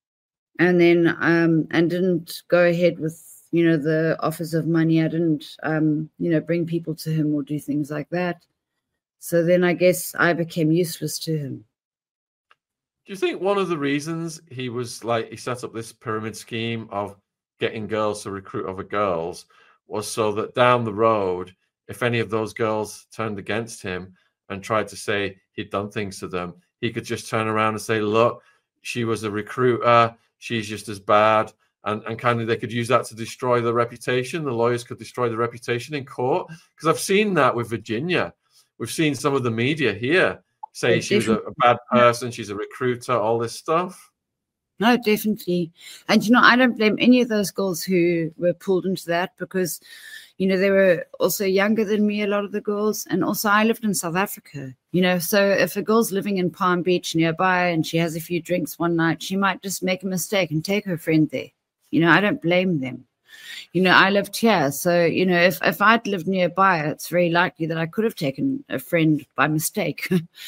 And then, um, and didn't go ahead with, you know, the offers of money. I didn't, um, you know, bring people to him or do things like that. So then I guess I became useless to him. Do you think one of the reasons he was like, he set up this pyramid scheme of getting girls to recruit other girls was so that down the road, if any of those girls turned against him and tried to say he'd done things to them, he could just turn around and say, look, she was a recruiter. She's just as bad, and, and kind of they could use that to destroy the reputation. The lawyers could destroy the reputation in court, because I've seen that with Virginia. We've seen some of the media here say she was a, a bad person, she's a recruiter, all this stuff. No, definitely. And, you know, I don't blame any of those girls who were pulled into that, because, you know, they were also younger than me, a lot of the girls. And also I lived in South Africa, you know, so if a girl's living in Palm Beach nearby and she has a few drinks one night, she might just make a mistake and take her friend there. You know, I don't blame them. You know, I lived here. So, you know, if, if I'd lived nearby, it's very likely that I could have taken a friend by mistake.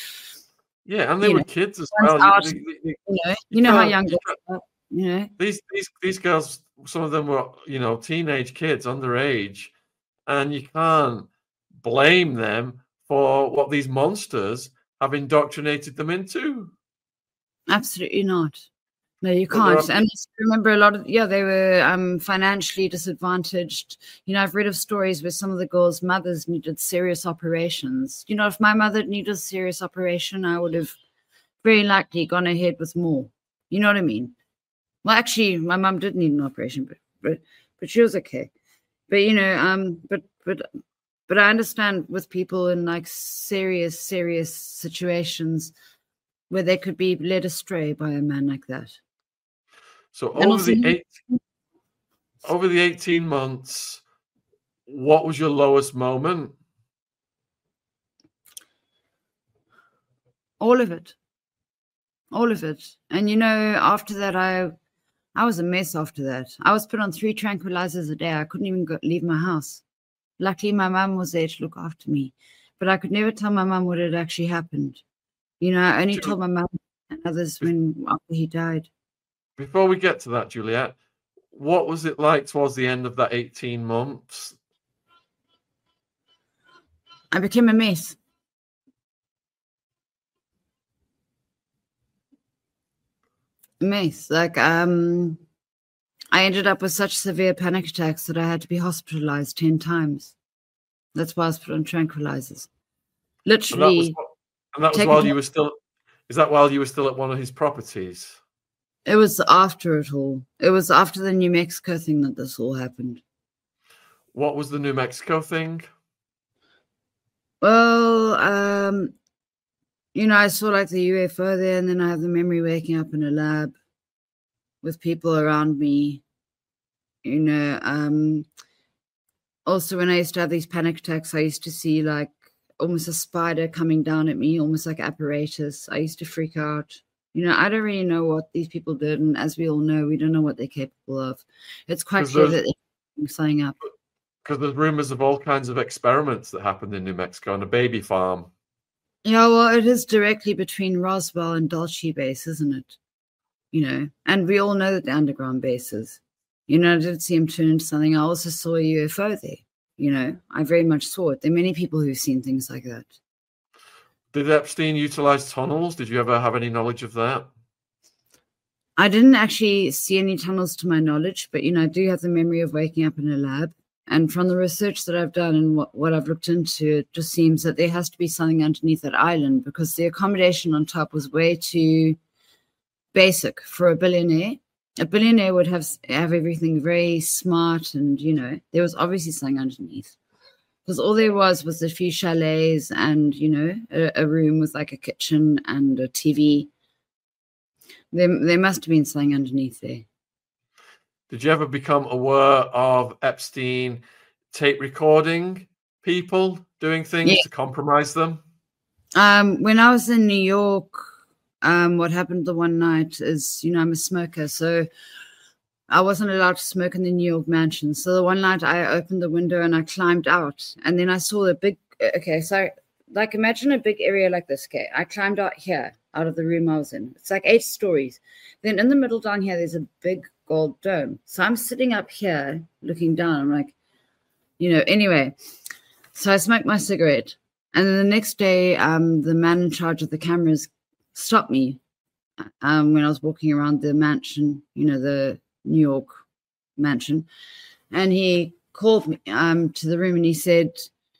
Yeah, and they you were know, kids as well. Out, you, you, you, you know, you know how young they are, you know. These these these girls, some of them were, you know, teenage kids, underage, and you can't blame them for what these monsters have indoctrinated them into. Absolutely not. No, you can't. And remember, a lot of, yeah, they were um, financially disadvantaged. You know, I've read of stories where some of the girls' mothers needed serious operations. You know, if my mother needed a serious operation, I would have, very likely gone ahead with more. You know what I mean? Well, actually, my mum did need an operation, but but but she was okay. But you know, um, but but but I understand with people in like serious, serious situations where they could be led astray by a man like that. So over the eight, over the eighteen months, what was your lowest moment? All of it. All of it. And, you know, after that, I I was a mess after that. I was put on three tranquilizers a day. I couldn't even go, leave my house. Luckily, my mum was there to look after me. But I could never tell my mum what had actually happened. You know, I only told my mum and others when after he died. Before we get to that, Juliet, what was it like towards the end of that eighteen months? I became a mess. Mess. Like, um, I ended up with such severe panic attacks that I had to be hospitalized ten times. That's why I was put on tranquilizers. Literally. And that was, and that was while you were still, is that while you were still at one of his properties? It was after it all. It was after the New Mexico thing that this all happened. What was the New Mexico thing? Well, um, you know, I saw like the U F O there, and then I have the memory waking up in a lab with people around me. You know, um, also when I used to have these panic attacks, I used to see like almost a spider coming down at me, almost like apparatus. I used to freak out. You know, I don't really know what these people did, and as we all know, we don't know what they're capable of. It's quite clear that they're signing up. Because there's rumors of all kinds of experiments that happened in New Mexico on a baby farm. Yeah, well, it is directly between Roswell and Dulce base, isn't it? You know, and we all know that the underground bases. You know, I did see him turn into something. I also saw a U F O there. You know, I very much saw it. There are many people who've seen things like that. Did Epstein utilize tunnels? Did you ever have any knowledge of that? I didn't actually see any tunnels to my knowledge, but, you know, I do have the memory of waking up in a lab. And from the research that I've done and what, what I've looked into, it just seems that there has to be something underneath that island because the accommodation on top was way too basic for a billionaire. A billionaire would have, have everything very smart and, you know, there was obviously something underneath. Because all there was was a few chalets and, you know, a, a room with like a kitchen and a T V. There, there must have been something underneath there. Did you ever become aware of Epstein tape recording people doing things yeah. to compromise them? Um, when I was in New York, um, what happened the one night is, you know, I'm a smoker, so I wasn't allowed to smoke in the New York mansion. So the one night I opened the window and I climbed out, and then I saw the big, okay, so like imagine a big area like this, okay? I climbed out here, out of the room I was in. It's like eight stories. Then in the middle down here, there's a big gold dome. So I'm sitting up here looking down. I'm like, you know, anyway. So I smoked my cigarette. And then the next day, um, the man in charge of the cameras stopped me um, when I was walking around the mansion, you know, the New York mansion. And he called me um, to the room and he said,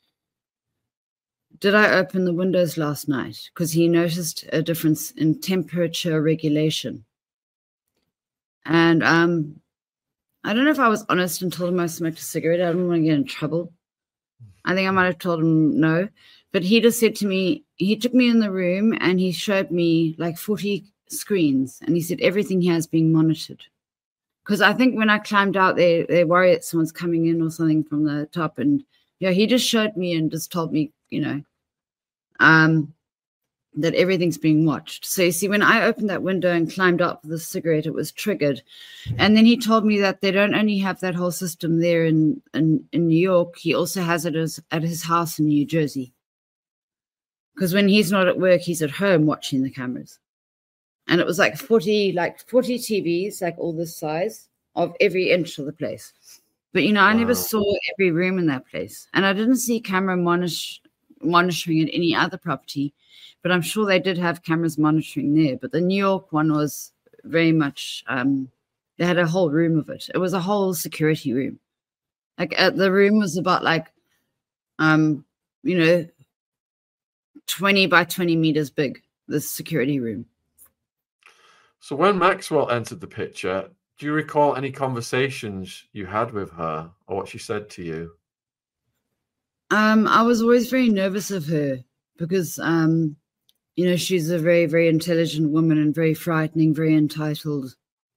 did I open the windows last night? Because he noticed a difference in temperature regulation. And um, I don't know if I was honest and told him I smoked a cigarette. I didn't want to get in trouble. I think I might have told him no. But he just said to me, he took me in the room and he showed me like forty screens. And he said, everything here is being monitored. Because I think when I climbed out, they, they worry that someone's coming in or something from the top. And yeah, he just showed me and just told me, you know, um, that everything's being watched. So you see, when I opened that window and climbed up with a cigarette, it was triggered. And then he told me that they don't only have that whole system there in, in, in New York, he also has it as, at his house in New Jersey. Because when he's not at work, he's at home watching the cameras. And it was like forty, like forty T Vs, like all this size of every inch of the place. But, you know, I wow. never saw every room in that place. And I didn't see camera monitor, monitoring at any other property. But I'm sure they did have cameras monitoring there. But the New York one was very much, um, they had a whole room of it. It was a whole security room. Like uh, the room was about like, um, you know, twenty by twenty meters big, the security room. So when Maxwell entered the picture, do you recall any conversations you had with her or what she said to you? Um, I was always very nervous of her because, um, you know, she's a very, very intelligent woman and very frightening, very entitled.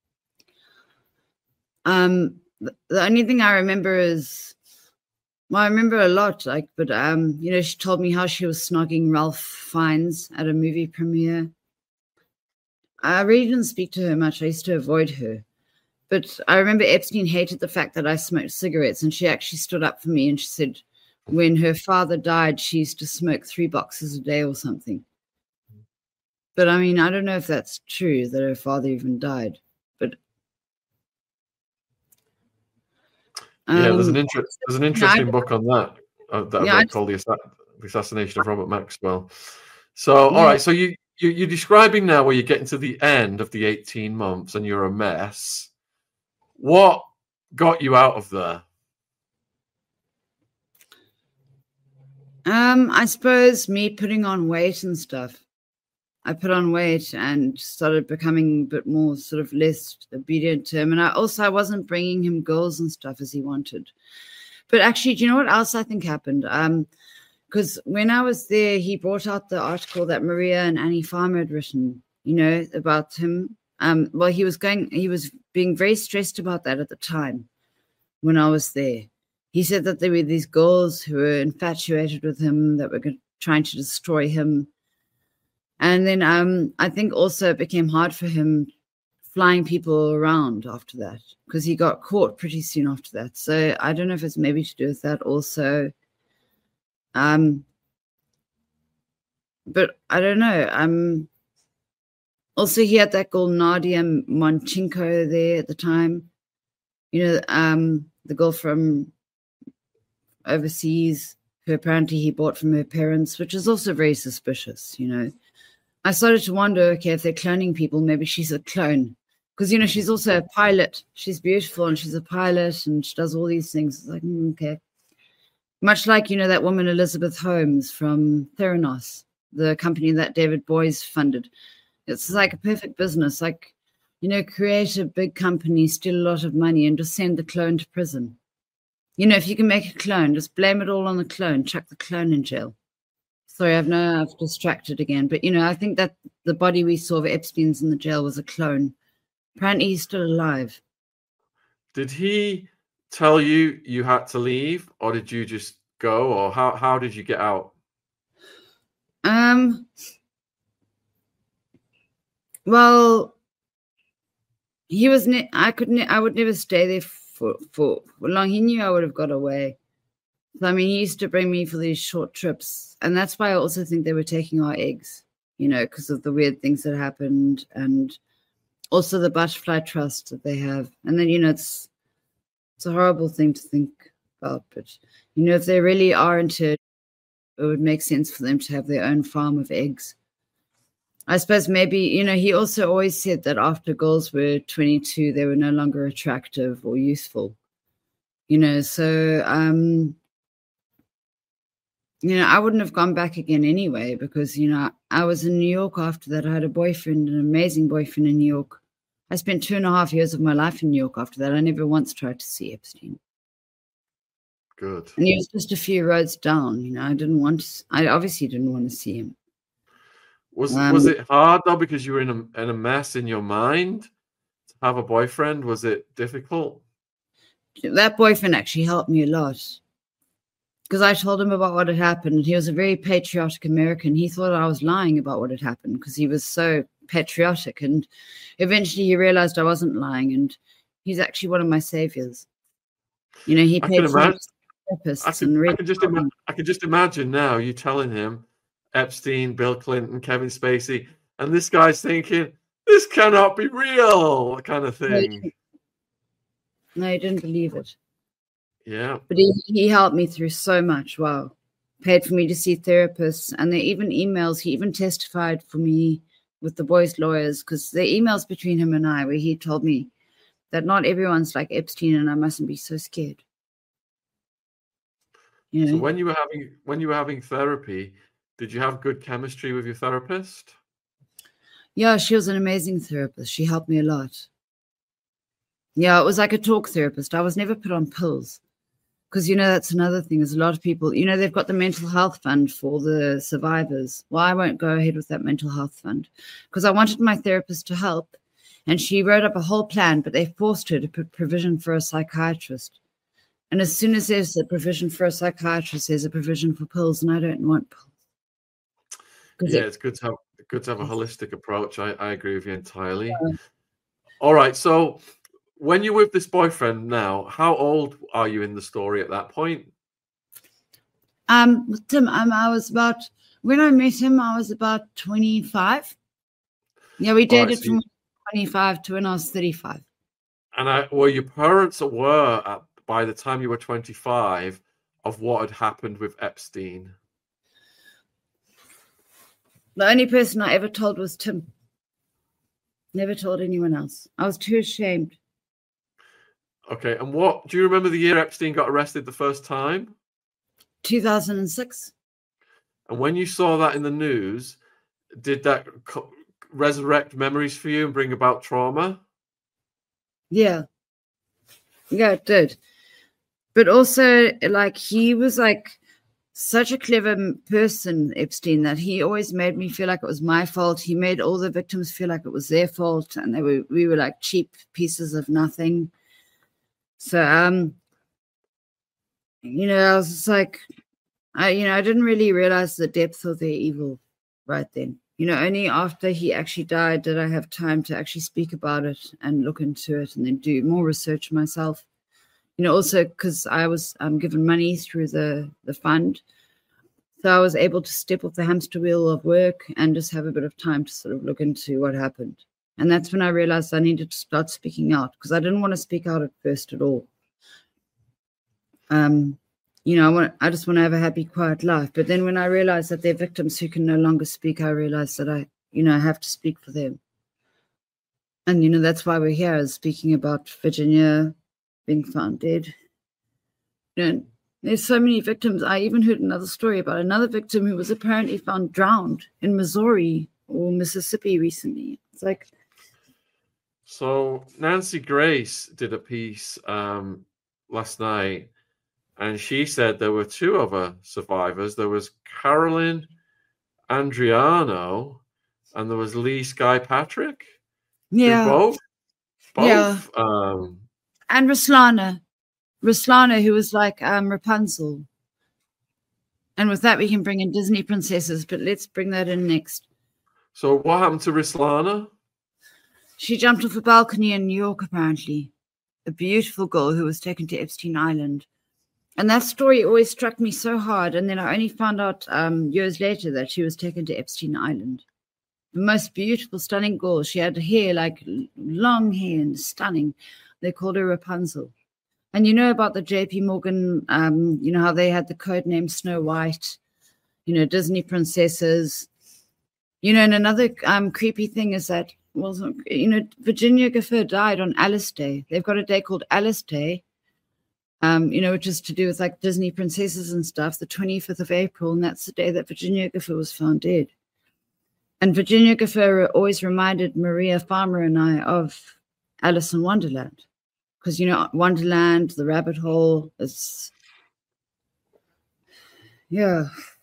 Um, the, the only thing I remember is, well, I remember a lot, like, but, um, you know, she told me how she was snogging Ralph Fiennes at a movie premiere. I really didn't speak to her much. I used to avoid her. But I remember Epstein hated the fact that I smoked cigarettes, and she actually stood up for me and she said when her father died, she used to smoke three boxes a day or something. But I mean, I don't know if that's true, that her father even died. But um, yeah, there's an interest. There's an interesting I, book on that uh, that yeah, I've I read called the, Assa- the Assassination of Robert Maxwell. So, Yeah. all right. So you, you you're describing now where you're getting to the end of the eighteen months and you're a mess. What got you out of there? Um, I suppose me putting on weight and stuff. I put on weight and started becoming a bit more sort of less obedient to him. And I also, I wasn't bringing him girls and stuff as he wanted. But actually, do you know what else I think happened? Um, because when I was there, he brought out the article that Maria and Annie Farmer had written, you know, about him. Um, well, he was going, he was being very stressed about that at the time when I was there. He said that there were these girls who were infatuated with him, that were trying to destroy him. And then um, I think also it became hard for him flying people around after that, because he got caught pretty soon after that. So I don't know if it's maybe to do with that also. Um, but I don't know. Um, also, he had that girl Nadia Monchenko there at the time. You know, um, the girl from overseas, who apparently he bought from her parents, which is also very suspicious, you know. I started to wonder, okay, if they're cloning people, maybe she's a clone. Because, you know, she's also a pilot. She's beautiful and she's a pilot and she does all these things. It's like, mm, okay. Much like, you know, that woman Elizabeth Holmes from Theranos, the company that David Boies funded. It's like a perfect business. Like, you know, create a big company, steal a lot of money and just send the clone to prison. You know, if you can make a clone, just blame it all on the clone, chuck the clone in jail. Sorry, I've no, I've distracted again. But, you know, I think that the body we saw of Epstein's in the jail was a clone. Apparently he's still alive. Did he tell you you had to leave, or did you just go, or how, how did you get out? Um. Well, he was, ne- I could, ne- I would never stay there for, for, for long. He knew I would have got away. So, I mean, he used to bring me for these short trips. And that's why I also think they were taking our eggs, you know, because of the weird things that happened and also the butterfly trust that they have. And then, you know, it's it's a horrible thing to think about. But, you know, if they really are into it, it would make sense for them to have their own farm of eggs. I suppose maybe, you know, he also always said that after girls were twenty-two, they were no longer attractive or useful, you know, so, um, you know, I wouldn't have gone back again anyway because, you know, I was in New York after that. I had a boyfriend, an amazing boyfriend in New York. I spent two and a half years of my life in New York after that. I never once tried to see Epstein. Good. And he was just a few roads down, you know, I didn't want to, I obviously didn't want to see him. Was Um, was it hard though because you were in a in a mess in your mind to have a boyfriend? Was it difficult? That boyfriend actually helped me a lot because I told him about what had happened. He was a very patriotic American. He thought I was lying about what had happened because he was so patriotic. And eventually he realized I wasn't lying. And he's actually one of my saviors. You know, he I paid can for imagine. therapists I could, and I really could just ima- I could just imagine now you telling him Epstein, Bill Clinton, Kevin Spacey, and this guy's thinking this cannot be real, kind of thing. No, he didn't believe it. Yeah. But he, he helped me through so much. Wow. Paid for me to see therapists. And there even emails. He even testified for me with the boys' lawyers because there are emails between him and I where he told me that not everyone's like Epstein and I mustn't be so scared. You know? So when you were having when you were having therapy, did you have good chemistry with your therapist? Yeah, she was an amazing therapist. She helped me a lot. Yeah, it was like a talk therapist. I was never put on pills. Because, you know, that's another thing is a lot of people, you know, they've got the mental health fund for the survivors. Well, I won't go ahead with that mental health fund because I wanted my therapist to help. And she wrote up a whole plan, but they forced her to put provision for a psychiatrist. And as soon as there's a provision for a psychiatrist, there's a provision for pills, and I don't want pills. Yeah, it, it's good to have good to have a holistic approach. I, I agree with you entirely. Yeah. All right, so when you're with this boyfriend now, how old are you in the story at that point? Um, with Tim, um, I was about, when I met him, I was about twenty-five. Yeah, we dated right, so from you, twenty-five to when I was thirty-five. And I, were your parents aware at, by the time you were twenty-five of what had happened with Epstein? The only person I ever told was Tim. Never told anyone else. I was too ashamed. Okay, and what do you remember the year Epstein got arrested the first time? two thousand six. And when you saw that in the news, did that co- resurrect memories for you and bring about trauma? Yeah. Yeah, it did. But also, like, he was like such a clever person, Epstein, that he always made me feel like it was my fault. He made all the victims feel like it was their fault, and they were we were like cheap pieces of nothing. So, um, you know, I was just like, I, you know, I didn't really realize the depth of their evil right then. You know, only after he actually died did I have time to actually speak about it and look into it and then do more research myself. You know, also because I was um, given money through the, the fund. So I was able to step off the hamster wheel of work and just have a bit of time to sort of look into what happened. And that's when I realized I needed to start speaking out because I didn't want to speak out at first at all. Um, you know, I want, I just want to have a happy, quiet life. But then when I realized that they're victims who can no longer speak, I realized that I, you know, I have to speak for them. And, you know, that's why we're here, is speaking about Virginia being found dead. You know, there's so many victims. I even heard another story about another victim who was apparently found drowned in Missouri or Mississippi recently. It's like... So Nancy Grace did a piece um, last night, and she said there were two other survivors. There was Carolyn Andriano, and there was Lee Sky Patrick. Yeah. Both? Both? Yeah. Um, and Ruslana. Ruslana, who was like um, Rapunzel. And with that, we can bring in Disney princesses, but let's bring that in next. So what happened to Ruslana? She jumped off a balcony in New York, apparently. A beautiful girl who was taken to Epstein Island. And that story always struck me so hard. And then I only found out um, years later that she was taken to Epstein Island. The most beautiful, stunning girl. She had hair, like long hair and stunning. They called her Rapunzel. And you know about the J P Morgan, um, you know how they had the code name Snow White, you know, Disney princesses. You know, and another um, creepy thing is that, well, you know, Virginia Gifford died on Alice Day. They've got a day called Alice Day, um, you know, which is to do with like Disney princesses and stuff, the twenty-fifth of April. And that's the day that Virginia Gifford was found dead. And Virginia Gifford always reminded Maria Farmer and I of Alice in Wonderland. Because, you know, Wonderland, the rabbit hole, is, yeah.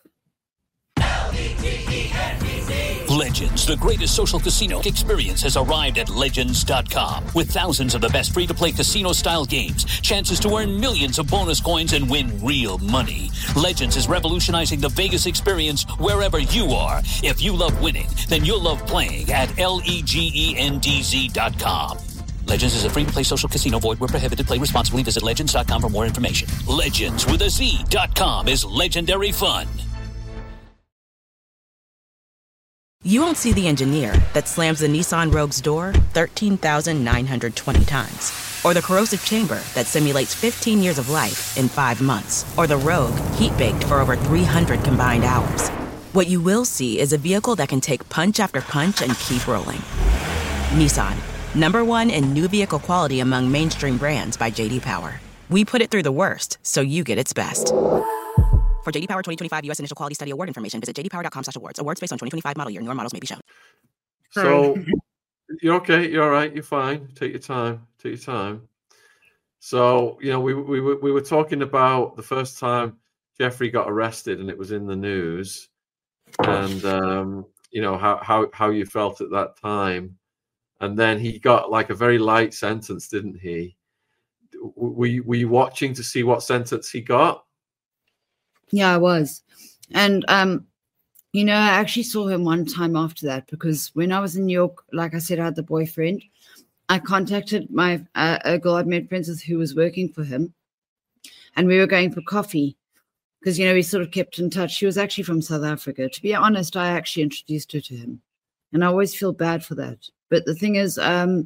Legends, the greatest social casino experience, has arrived at Legends dot com. With thousands of the best free-to-play casino-style games, chances to earn millions of bonus coins and win real money. Legends is revolutionizing the Vegas experience wherever you are. If you love winning, then you'll love playing at L-E-G-E-N-D-Z dot com. Legends is a free-to-play social casino. Void where prohibited. Play responsibly. Visit Legends dot com for more information. Legends with a Z dot com is legendary fun. You won't see the engineer that slams the Nissan Rogue's door thirteen thousand nine hundred twenty times. Or the corrosive chamber that simulates fifteen years of life in five months. Or the Rogue heat-baked for over three hundred combined hours. What you will see is a vehicle that can take punch after punch and keep rolling. Nissan. Number one in new vehicle quality among mainstream brands by J D Power. We put it through the worst, so you get its best. For J D Power twenty twenty-five U S Initial Quality Study Award information, visit j d power dot com slash awards. Awards based on twenty twenty-five model year. Newer models may be shown. So you're okay. You're all right. You're fine. Take your time. Take your time. So, you know, we, we, we were talking about the first time Jeffrey got arrested and it was in the news, and, um, you know, how, how, how you felt at that time. And then he got like a very light sentence, didn't he? Were you, were you watching to see what sentence he got? Yeah, I was. And, um, you know, I actually saw him one time after that, because when I was in New York, like I said, I had the boyfriend. I contacted my uh, a girl I'd made friends with who was working for him, and we were going for coffee because, you know, we sort of kept in touch. She was actually from South Africa. To be honest, I actually introduced her to him, and I always feel bad for that. But the thing is, um,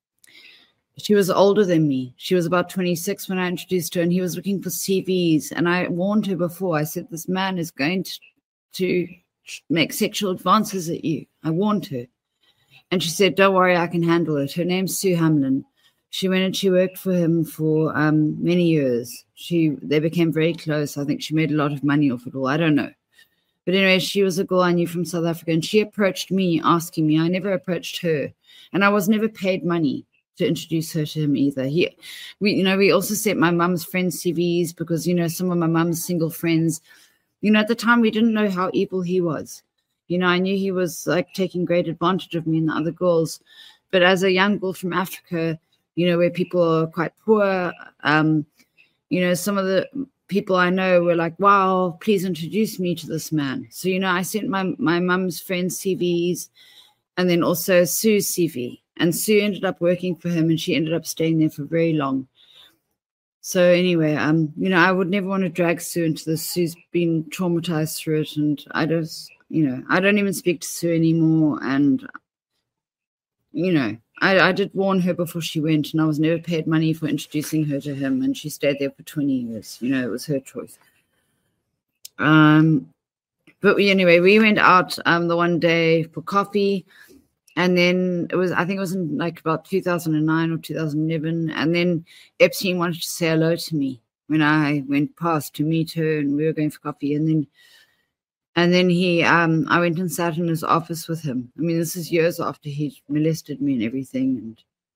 she was older than me. She was about twenty-six when I introduced her, and he was looking for C Vs. And I warned her before. I said, this man is going to, to make sexual advances at you. I warned her. And she said, don't worry, I can handle it. Her name's Sue Hamlin. She went and she worked for him for um, many years. She They became very close. I think she made a lot of money off it all. I don't know. But anyway, she was a girl I knew from South Africa, and she approached me, asking me. I never approached her. And I was never paid money to introduce her to him either. He, we, you know, we also sent my mum's friends C Vs because, you know, some of my mum's single friends, you know, at the time we didn't know how evil he was. You know, I knew he was like taking great advantage of me and the other girls. But as a young girl from Africa, you know, where people are quite poor, um, you know, some of the people I know were like, wow, please introduce me to this man. So, you know, I sent my, my mum's friends C Vs and then also Sue's C V. And Sue ended up working for him, and she ended up staying there for very long. So anyway, um, you know, I would never want to drag Sue into this. Sue's been traumatized through it, and I just... You know, I don't even speak to Sue anymore. And, you know, I, I did warn her before she went, and I was never paid money for introducing her to him. And she stayed there for twenty years. You know, it was her choice. Um, but we, anyway, we went out um, the one day for coffee. And then it was, I think it was in like about two thousand nine or two thousand eleven. And then Epstein wanted to say hello to me when I went past to meet her, and we were going for coffee. And then And then he, um, I went and sat in his office with him. I mean, this is years after he molested me and everything. And,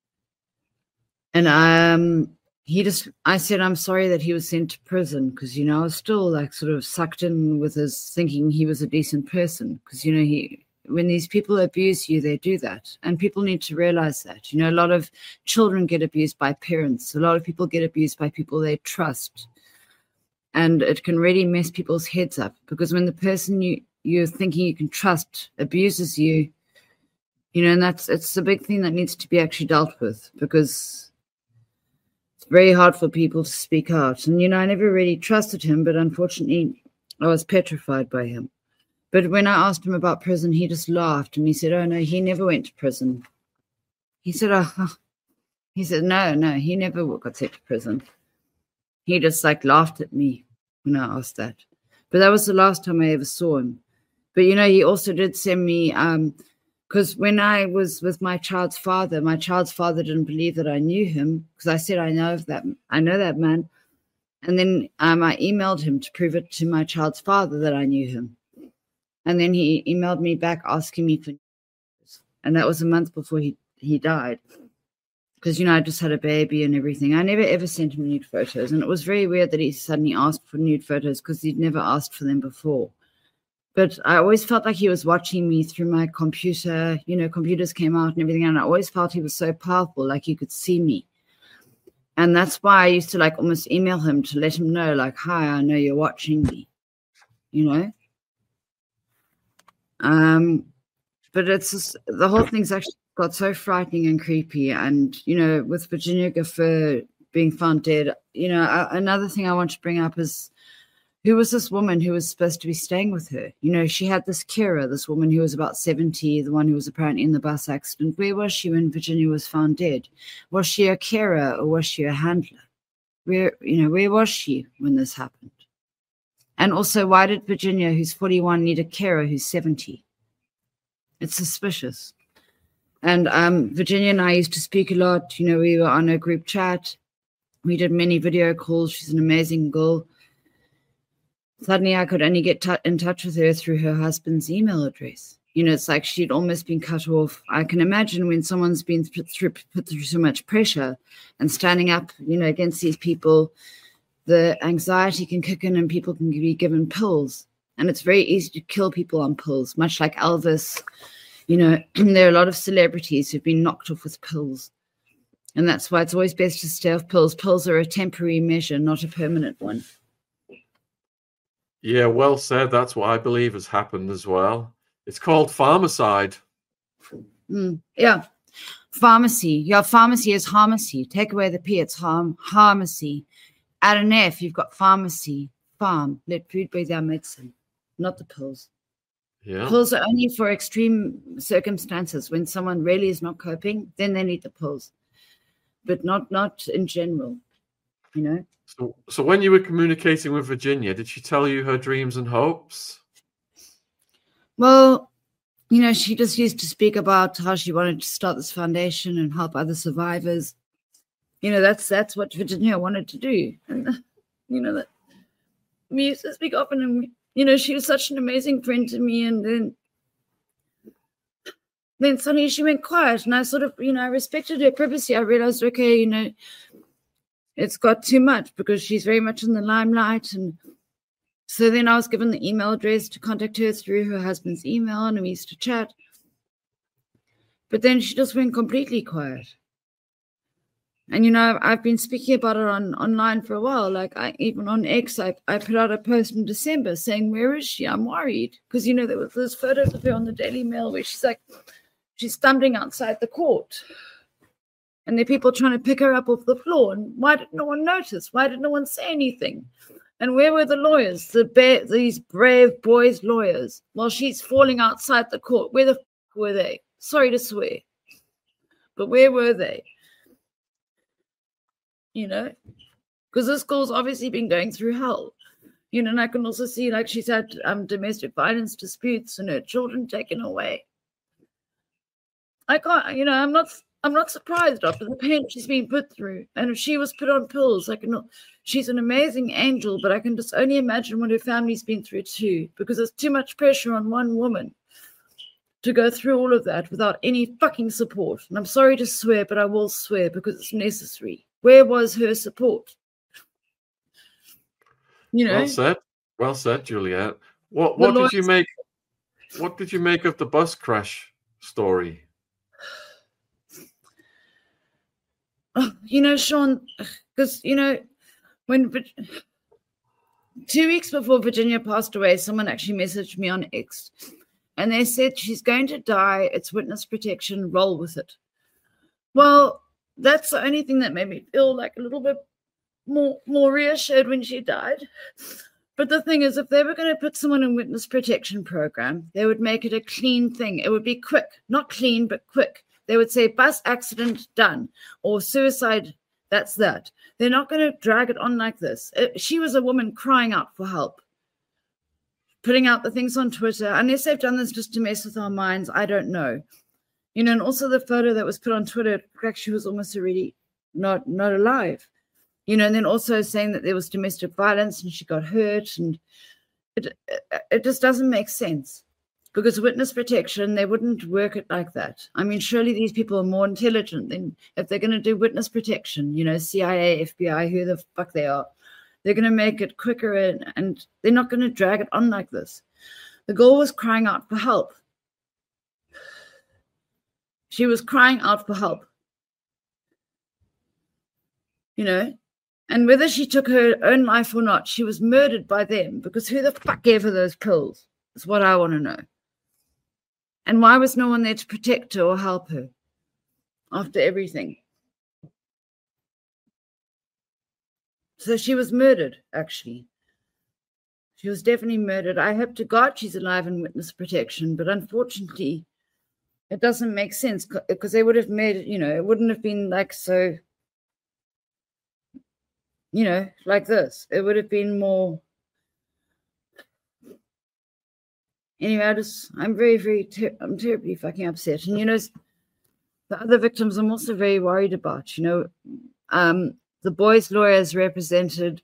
and um, he just, I said, I'm sorry that he was sent to prison, because, you know, I was still like sort of sucked in with his thinking he was a decent person. Because, you know, he, when these people abuse you, they do that. And people need to realize that. You know, a lot of children get abused by parents. A lot of people get abused by people they trust. And it can really mess people's heads up, because when the person you, you're thinking you can trust abuses you, you know, and that's, it's a big thing that needs to be actually dealt with, because it's very hard for people to speak out. And, you know, I never really trusted him, but unfortunately I was petrified by him. But when I asked him about prison, he just laughed, and he said, oh no, he never went to prison. He said, oh, he said, no, no, he never got sent to prison. He just like laughed at me when I asked that. But that was the last time I ever saw him. But, you know, he also did send me, um, because when I was with my child's father, my child's father didn't believe that I knew him, because I said, I know of that, I know that man. And then um, I emailed him to prove it to my child's father that I knew him. And then he emailed me back asking me for news. And that was a month before he, he died. Because, you know, I just had a baby and everything. I never ever sent him nude photos. And it was very weird that he suddenly asked for nude photos, because he'd never asked for them before. But I always felt like he was watching me through my computer. You know, computers came out and everything. And I always felt he was so powerful, like he could see me. And that's why I used to like almost email him to let him know, like, hi, I know you're watching me, you know. Um, but it's just, the whole thing's actually got so frightening and creepy. And, you know, with Virginia Gifford being found dead, you know, uh, another thing I want to bring up is, who was this woman who was supposed to be staying with her? You know, she had this carer, this woman who was about seventy, the one who was apparently in the bus accident. Where was she when Virginia was found dead? Was she a carer or was she a handler? Where, you know, where was she when this happened? And also, why did Virginia, who's forty-one, need a carer who's seventy? It's suspicious. And um, Virginia and I used to speak a lot. You know, we were on a group chat. We did many video calls. She's an amazing girl. Suddenly, I could only get t- in touch with her through her husband's email address. You know, it's like she'd almost been cut off. I can imagine when someone's been put through, put through so much pressure and standing up, you know, against these people, the anxiety can kick in and people can be given pills. And it's very easy to kill people on pills, much like Elvis. You know, there are a lot of celebrities who've been knocked off with pills. And that's why it's always best to stay off pills. Pills are a temporary measure, not a permanent one. Yeah, well said. That's what I believe has happened as well. It's called pharmacide. Mm, yeah. Pharmacy. Yeah, pharmacy is pharmacy. Take away the P, it's harm, pharmacy. Add an F, you've got pharmacy. Farm. Let food be their medicine, not the pills. Yeah. Pills are only for extreme circumstances. When someone really is not coping, then they need the pills. But not not in general, you know. So, so when you were communicating with Virginia, did she tell you her dreams and hopes? Well, you know, she just used to speak about how she wanted to start this foundation and help other survivors. You know, that's that's what Virginia wanted to do. And, you know, that we used to speak often, and, you know, she was such an amazing friend to me. And then, then suddenly she went quiet, and I sort of, you know, I respected her privacy. I realized, okay, you know, it's got too much because she's very much in the limelight. And so then I was given the email address to contact her through her husband's email, and we used to chat. But then she just went completely quiet. And, you know, I've been speaking about her on online for a while. Like, I even on X, I, I put out a post in December saying, where is she? I'm worried. Because, you know, there was this photos of her on the Daily Mail where she's like, she's stumbling outside the court. And there are people trying to pick her up off the floor. And why did no one notice? Why did no one say anything? And where were the lawyers, the ba- these brave boys' lawyers, while she's falling outside the court? Where the f- were they? Sorry to swear. But where were they? You know? Because this girl's obviously been going through hell. You know, and I can also see, like, she's had um, domestic violence disputes and her children taken away. I can't, you know, I'm not... I'm not surprised after the pain she's been put through. And if she was put on pills, I can, she's an amazing angel, but I can just only imagine what her family's been through too, because there's too much pressure on one woman to go through all of that without any fucking support. And I'm sorry to swear, but I will swear because it's necessary. Where was her support? You know? Well said. Well said, Juliet. What what did you make what did you make of the bus crash story? Oh, you know, Sean, because, you know, when two weeks before Virginia passed away, someone actually messaged me on X and they said she's going to die. It's witness protection. Roll with it. Well, that's the only thing that made me feel like a little bit more, more reassured when she died. But the thing is, if they were going to put someone in witness protection program, they would make it a clean thing. It would be quick, not clean, but quick. They would say bus accident done or suicide. That's that. They're not going to drag it on like this. It, she was a woman crying out for help, putting out the things on Twitter. Unless they've done this just to mess with our minds, I don't know. You know, and also the photo that was put on Twitter, like she was almost already not, not alive. You know, and then also saying that there was domestic violence and she got hurt. And it, it, it just doesn't make sense. Because witness protection, they wouldn't work it like that. I mean, surely these people are more intelligent than if they're going to do witness protection, you know, C I A, F B I, who the fuck they are. They're going to make it quicker and, and they're not going to drag it on like this. The girl was crying out for help. She was crying out for help. You know, and whether she took her own life or not, she was murdered by them because who the fuck gave her those pills? Is what I want to know. And why was no one there to protect her or help her after everything? So she was murdered, actually. She was definitely murdered. I hope to God she's alive in witness protection, but unfortunately, it doesn't make sense because they would have made it, you know, it wouldn't have been like so, you know, like this. It would have been more. Anyway, I just, I'm very, very, ter- I'm terribly fucking upset. And, you know, the other victims I'm also very worried about. You know, um, the boys' lawyers represented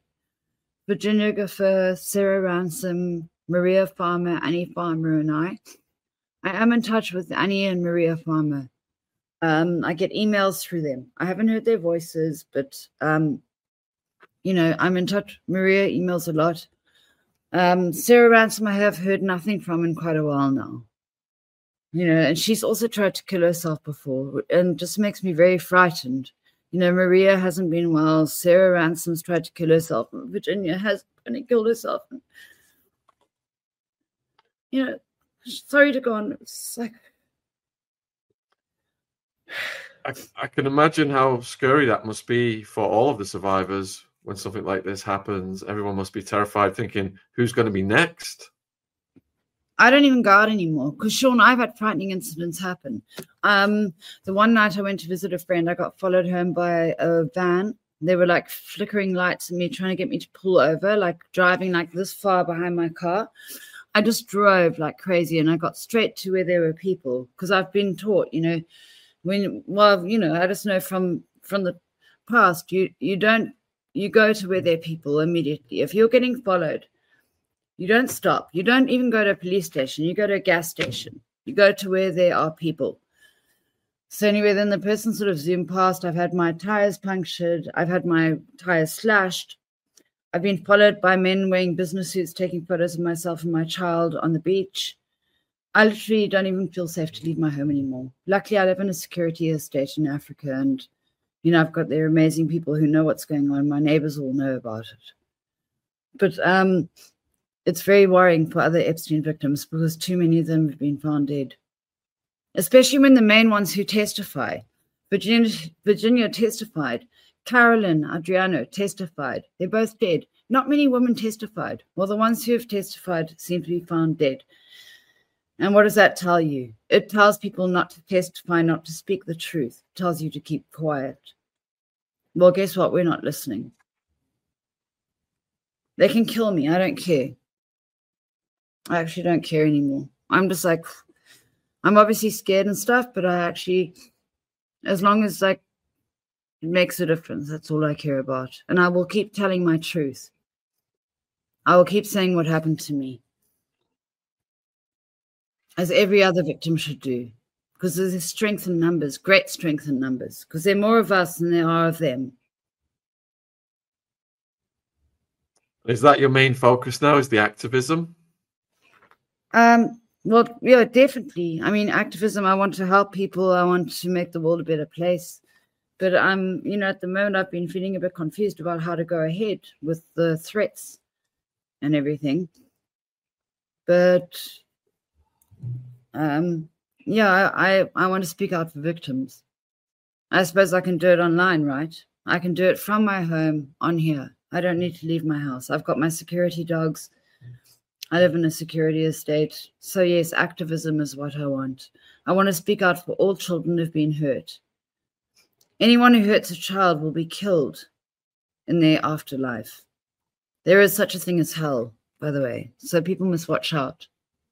Virginia Gifford, Sarah Ransom, Maria Farmer, Annie Farmer, and I. I am in touch with Annie and Maria Farmer. Um, I get emails through them. I haven't heard their voices, but, um, you know, I'm in touch. Maria emails a lot. Um, Sarah Ransom, I have heard nothing from in quite a while now. You know, and she's also tried to kill herself before, and just makes me very frightened. You know, Maria hasn't been well. Sarah Ransom's tried to kill herself. Virginia has killed herself. You know, sorry to go on. It's like... I, I can imagine how scary that must be for all of the survivors when something like this happens. Everyone must be terrified, thinking, who's going to be next? I don't even go out anymore because, Sean, I've had frightening incidents happen. Um, the one night I went to visit a friend, I got followed home by a van. They were like flickering lights at me, trying to get me to pull over, like driving like this far behind my car. I just drove like crazy, and I got straight to where there were people because I've been taught, you know, when, well, you know, I just know from from the past, you you don't, you go to where there are people immediately. If you're getting followed, you don't stop. You don't even go to a police station. You go to a gas station. You go to where there are people. So anyway, then the person sort of zoomed past. I've had my tires punctured. I've had my tires slashed. I've been followed by men wearing business suits taking photos of myself and my child on the beach. I literally don't even feel safe to leave my home anymore. Luckily, I live in a security estate in Africa, and, you know, I've got there amazing people who know what's going on. My neighbors all know about it. But um, it's very worrying for other Epstein victims because too many of them have been found dead, especially when the main ones who testify. Virginia, Virginia testified. Carolyn Adriano testified. They're both dead. Not many women testified. Well, the ones who have testified seem to be found dead. And what does that tell you? It tells people not to testify, not to speak the truth. It tells you to keep quiet. Well, guess what? We're not listening. They can kill me. I don't care. I actually don't care anymore. I'm just like, I'm obviously scared and stuff, but I actually, as long as like it makes a difference, that's all I care about. And I will keep telling my truth. I will keep saying what happened to me, as every other victim should do, because there's strength in numbers, great strength in numbers, because there are more of us than there are of them. Is that your main focus now, is the activism? Um, well, yeah, definitely. I mean, activism, I want to help people. I want to make the world a better place. But, um, you know, at the moment, I've been feeling a bit confused about how to go ahead with the threats and everything. But, um, yeah, I, I want to speak out for victims. I suppose I can do it online, right? I can do it from my home on here. I don't need to leave my house. I've got my security dogs. I live in a security estate. So, yes, activism is what I want. I want to speak out for all children who've been hurt. Anyone who hurts a child will be killed in their afterlife. There is such a thing as hell, by the way. So people must watch out.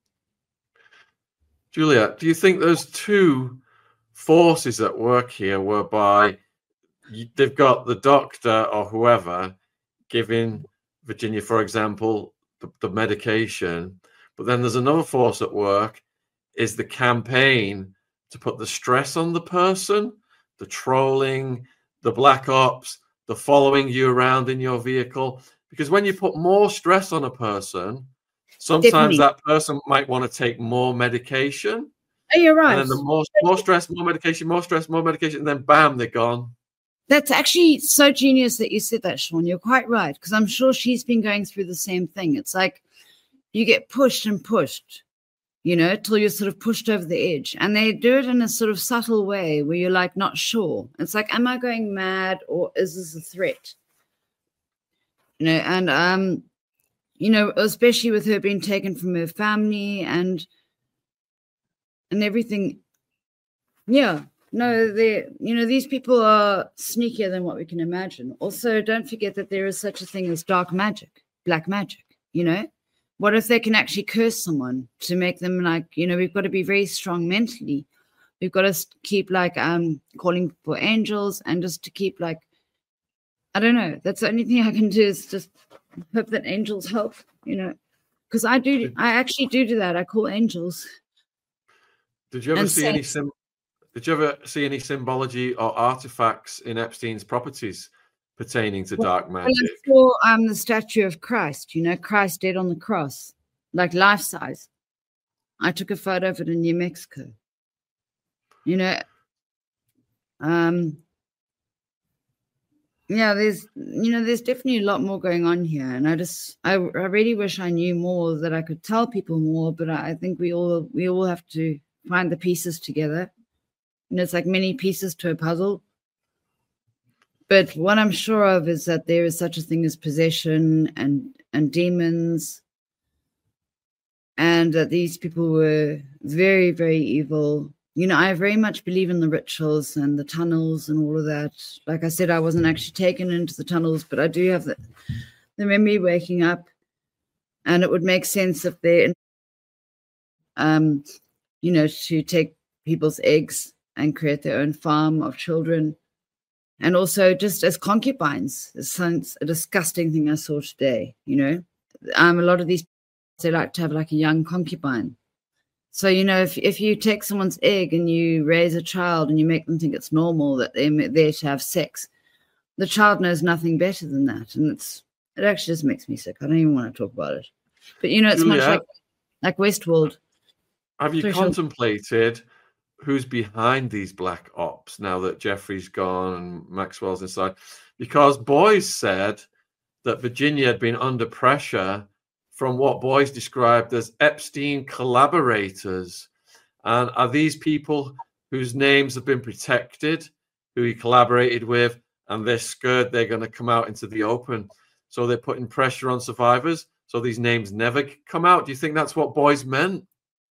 Juliet, do you think there's two forces at work here whereby they've got the doctor or whoever giving Virginia, for example, the, the medication, but then there's another force at work, is the campaign to put the stress on the person, the trolling, the black ops, the following you around in your vehicle? Because when you put more stress on a person, sometimes Definitely. that person might want to take more medication. Oh, you're right. And then the more, more stress, more medication, more stress, more medication, and then bam, they're gone. That's actually so genius that you said that, Sean. You're quite right, because I'm sure she's been going through the same thing. It's like you get pushed and pushed, you know, till you're sort of pushed over the edge. And they do it in a sort of subtle way where you're like not sure. It's like, am I going mad or is this a threat? You know, and, um, you know, especially with her being taken from her family and and everything. Yeah. No, they, you know, these people are sneakier than what we can imagine. Also, don't forget that there is such a thing as dark magic, black magic, you know? What if they can actually curse someone to make them like, you know, we've got to be very strong mentally. We've got to keep like um calling for angels and just to keep like, I don't know. That's the only thing I can do is just hope that angels help, you know, because I do, I actually do do that. I call angels. Did you ever And see say- any sim- Did you ever see any symbology or artifacts in Epstein's properties pertaining to dark magic? I saw um, the statue of Christ, you know, Christ dead on the cross, like life size. I took a photo of it in New Mexico. You know, um, yeah, there's, you know, there's definitely a lot more going on here. And I just, I, I really wish I knew more, that I could tell people more, but I, I think we all, we all have to find the pieces together. And it's like many pieces to a puzzle. But what I'm sure of is that there is such a thing as possession and, and demons, and that these people were very, very evil. You know, I very much believe in the rituals and the tunnels and all of that. Like I said, I wasn't actually taken into the tunnels, but I do have the, the memory waking up, and it would make sense if they're, um, you know, to take people's eggs and create their own farm of children. And also just as concubines. It sounds a disgusting thing I saw today, you know. Um, a lot of these, they like to have like a young concubine. So, you know, if if you take someone's egg and you raise a child and you make them think it's normal that they're there to have sex, the child knows nothing better than that. And it's it actually just makes me sick. I don't even want to talk about it. But, you know, it's Julia, much like, like Westworld. Have you Social- contemplated who's behind these black ops now that Jeffrey's gone and Maxwell's inside? Because Boyce said that Virginia had been under pressure from what Boyce described as Epstein collaborators. And are these people whose names have been protected, who he collaborated with, and they're scared they're going to come out into the open? So they're putting pressure on survivors so these names never come out. Do you think that's what Boyce meant?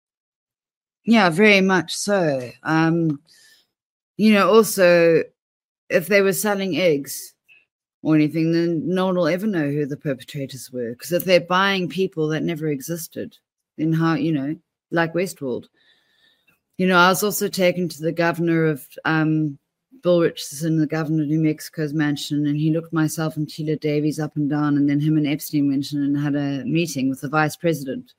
Yeah, very much so. Um, you know, also, if they were selling eggs or anything, then no one will ever know who the perpetrators were. Because if they're buying people that never existed, then how, you know, like Westworld. You know, I was also taken to the governor of um, Bill Richardson, the governor of New Mexico's mansion, and he looked myself and Sheila Davies up and down, and then him and Epstein went in and had a meeting with the vice president.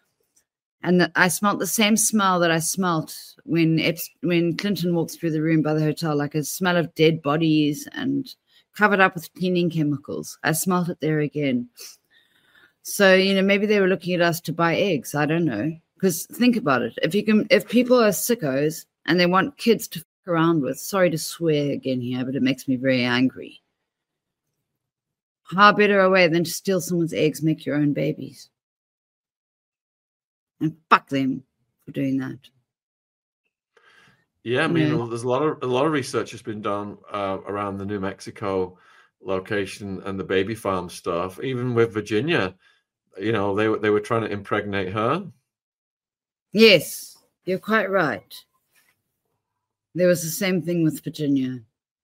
And I smelt the same smell that I smelt when Epst- when Clinton walked through the room by the hotel, like a smell of dead bodies and covered up with cleaning chemicals. I smelt it there again. So, you know, maybe they were looking at us to buy eggs. I don't know. Because think about it. If you can, if people are sickos and they want kids to fuck around with, sorry to swear again here, but it makes me very angry. How better a way than to steal someone's eggs, make your own babies? And fuck them for doing that. Yeah, I mean, Yeah. there's a lot of a lot of research has been done uh, around the New Mexico location and the baby farm stuff. Even with Virginia, you know, they were they were trying to impregnate her. Yes, you're quite right. There was the same thing with Virginia.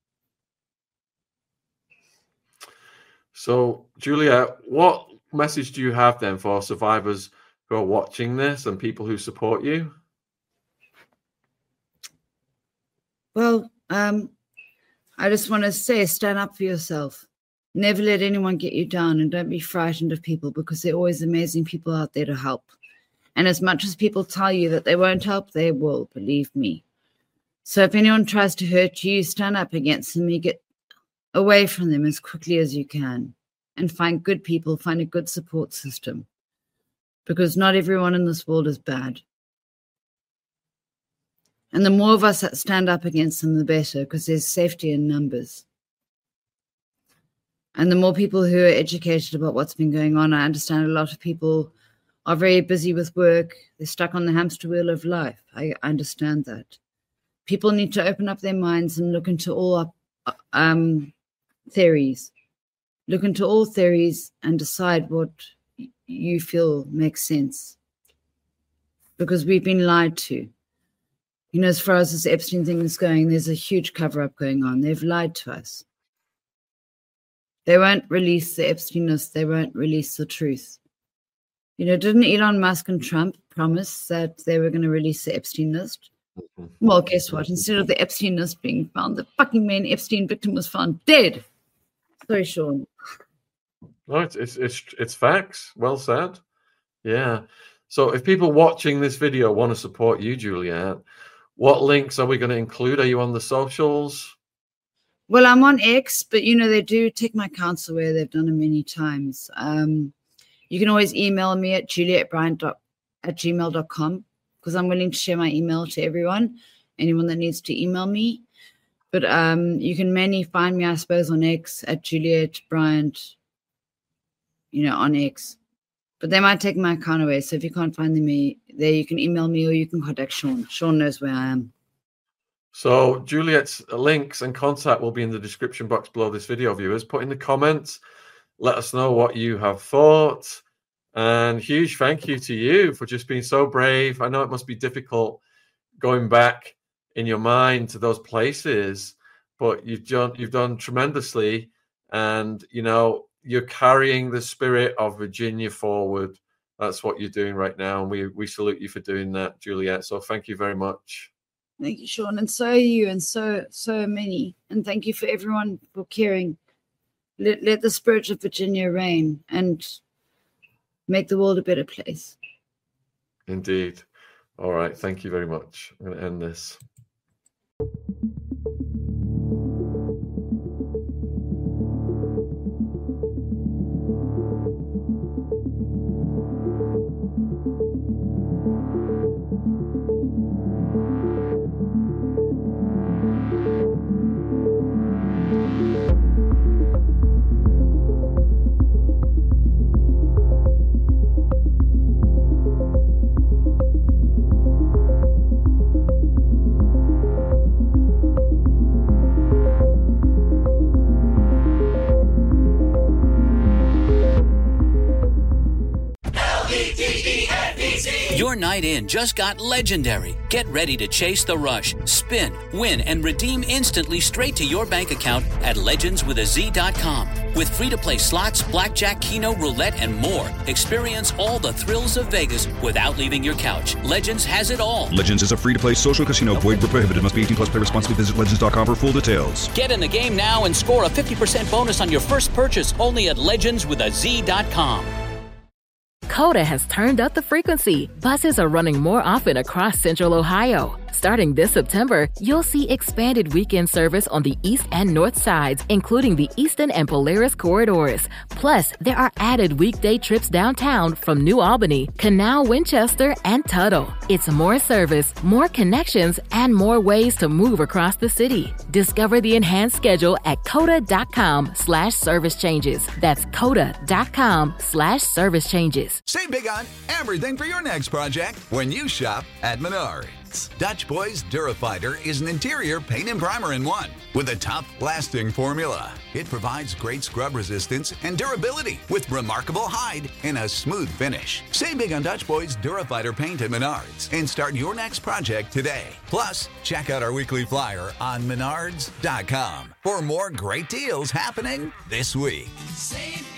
So, Julia, what message do you have then for survivors who are watching this and people who support you? Well, um, I just want to say, stand up for yourself. Never let anyone get you down, and don't be frightened of people, because there are always amazing people out there to help. And as much as people tell you that they won't help, they will, believe me. So if anyone tries to hurt you, stand up against them. You get away from them as quickly as you can and find good people, find a good support system, because not everyone in this world is bad. And the more of us that stand up against them, the better, because there's safety in numbers. And the more people who are educated about what's been going on, I understand a lot of people are very busy with work. They're stuck on the hamster wheel of life. I understand that. People need to open up their minds and look into all up, um, theories. Look into all theories and decide what you feel makes sense. Because we've been lied to. You know, as far as this Epstein thing is going, there's a huge cover-up going on. They've lied to us. They won't release the Epstein list. They won't release the truth. You know, didn't Elon Musk and Trump promise that they were going to release the Epstein list? Well, guess what? Instead of the Epstein list being found, the fucking main Epstein victim was found dead. Sorry, Sean. No, it's it's it's, it's facts. Well said. Yeah. So if people watching this video want to support you, Juliet, what links are we going to include? Are you on the socials? Well, I'm on X, but, you know, they do take my accounts away. They've done it many times. Um, you can always email me at juliet bryant at gmail dot com because I'm willing to share my email to everyone, anyone that needs to email me. But um, you can mainly find me, I suppose, on X at Juliet Bryant, you know, on X. But they might take my account away. So if you can't find me there, you can email me or you can contact Sean. Sean knows where I am. So Juliet's links and contact will be in the description box below this video, viewers. Put in the comments. Let us know what you have thought. And huge thank you to you for just being so brave. I know it must be difficult going back in your mind to those places, but you've done, you've done tremendously. And, you know, you're carrying the spirit of Virginia forward. That's what you're doing right now. And we, we salute you for doing that, Juliet. So thank you very much. Thank you, Sean. And so are you, and so, so many. And thank you for everyone for caring. Let, let the spirit of Virginia reign and make the world a better place. Indeed. All right. Thank you very much. I'm going to end this. Your night in just got legendary. Get ready to chase the rush, spin, win, and redeem instantly straight to your bank account at legends with a z dot com. With free-to-play slots, blackjack, keno, roulette, and more, experience all the thrills of Vegas without leaving your couch. Legends has it all. Legends is a free-to-play social casino. Void where prohibited. Must be eighteen plus. Play responsibly. Visit legends dot com for full details. Get in the game now and score a fifty percent bonus on your first purchase only at legends with a z dot com. Coda has turned up the frequency. Buses are running more often across Central Ohio. Starting this September, you'll see expanded weekend service on the east and north sides, including the Eastern and Polaris corridors. Plus, there are added weekday trips downtown from New Albany, Canal, Winchester, and Tuttle. It's more service, more connections, and more ways to move across the city. Discover the enhanced schedule at coda.com slash service changes. That's coda.com slash service changes. Save big on everything for your next project when you shop at Menards. Dutch Boys Durafighter is an interior paint and primer in one with a tough-lasting formula. It provides great scrub resistance and durability with remarkable hide and a smooth finish. Save big on Dutch Boys Durafighter paint at Menards and start your next project today. Plus, check out our weekly flyer on menards dot com for more great deals happening this week. Save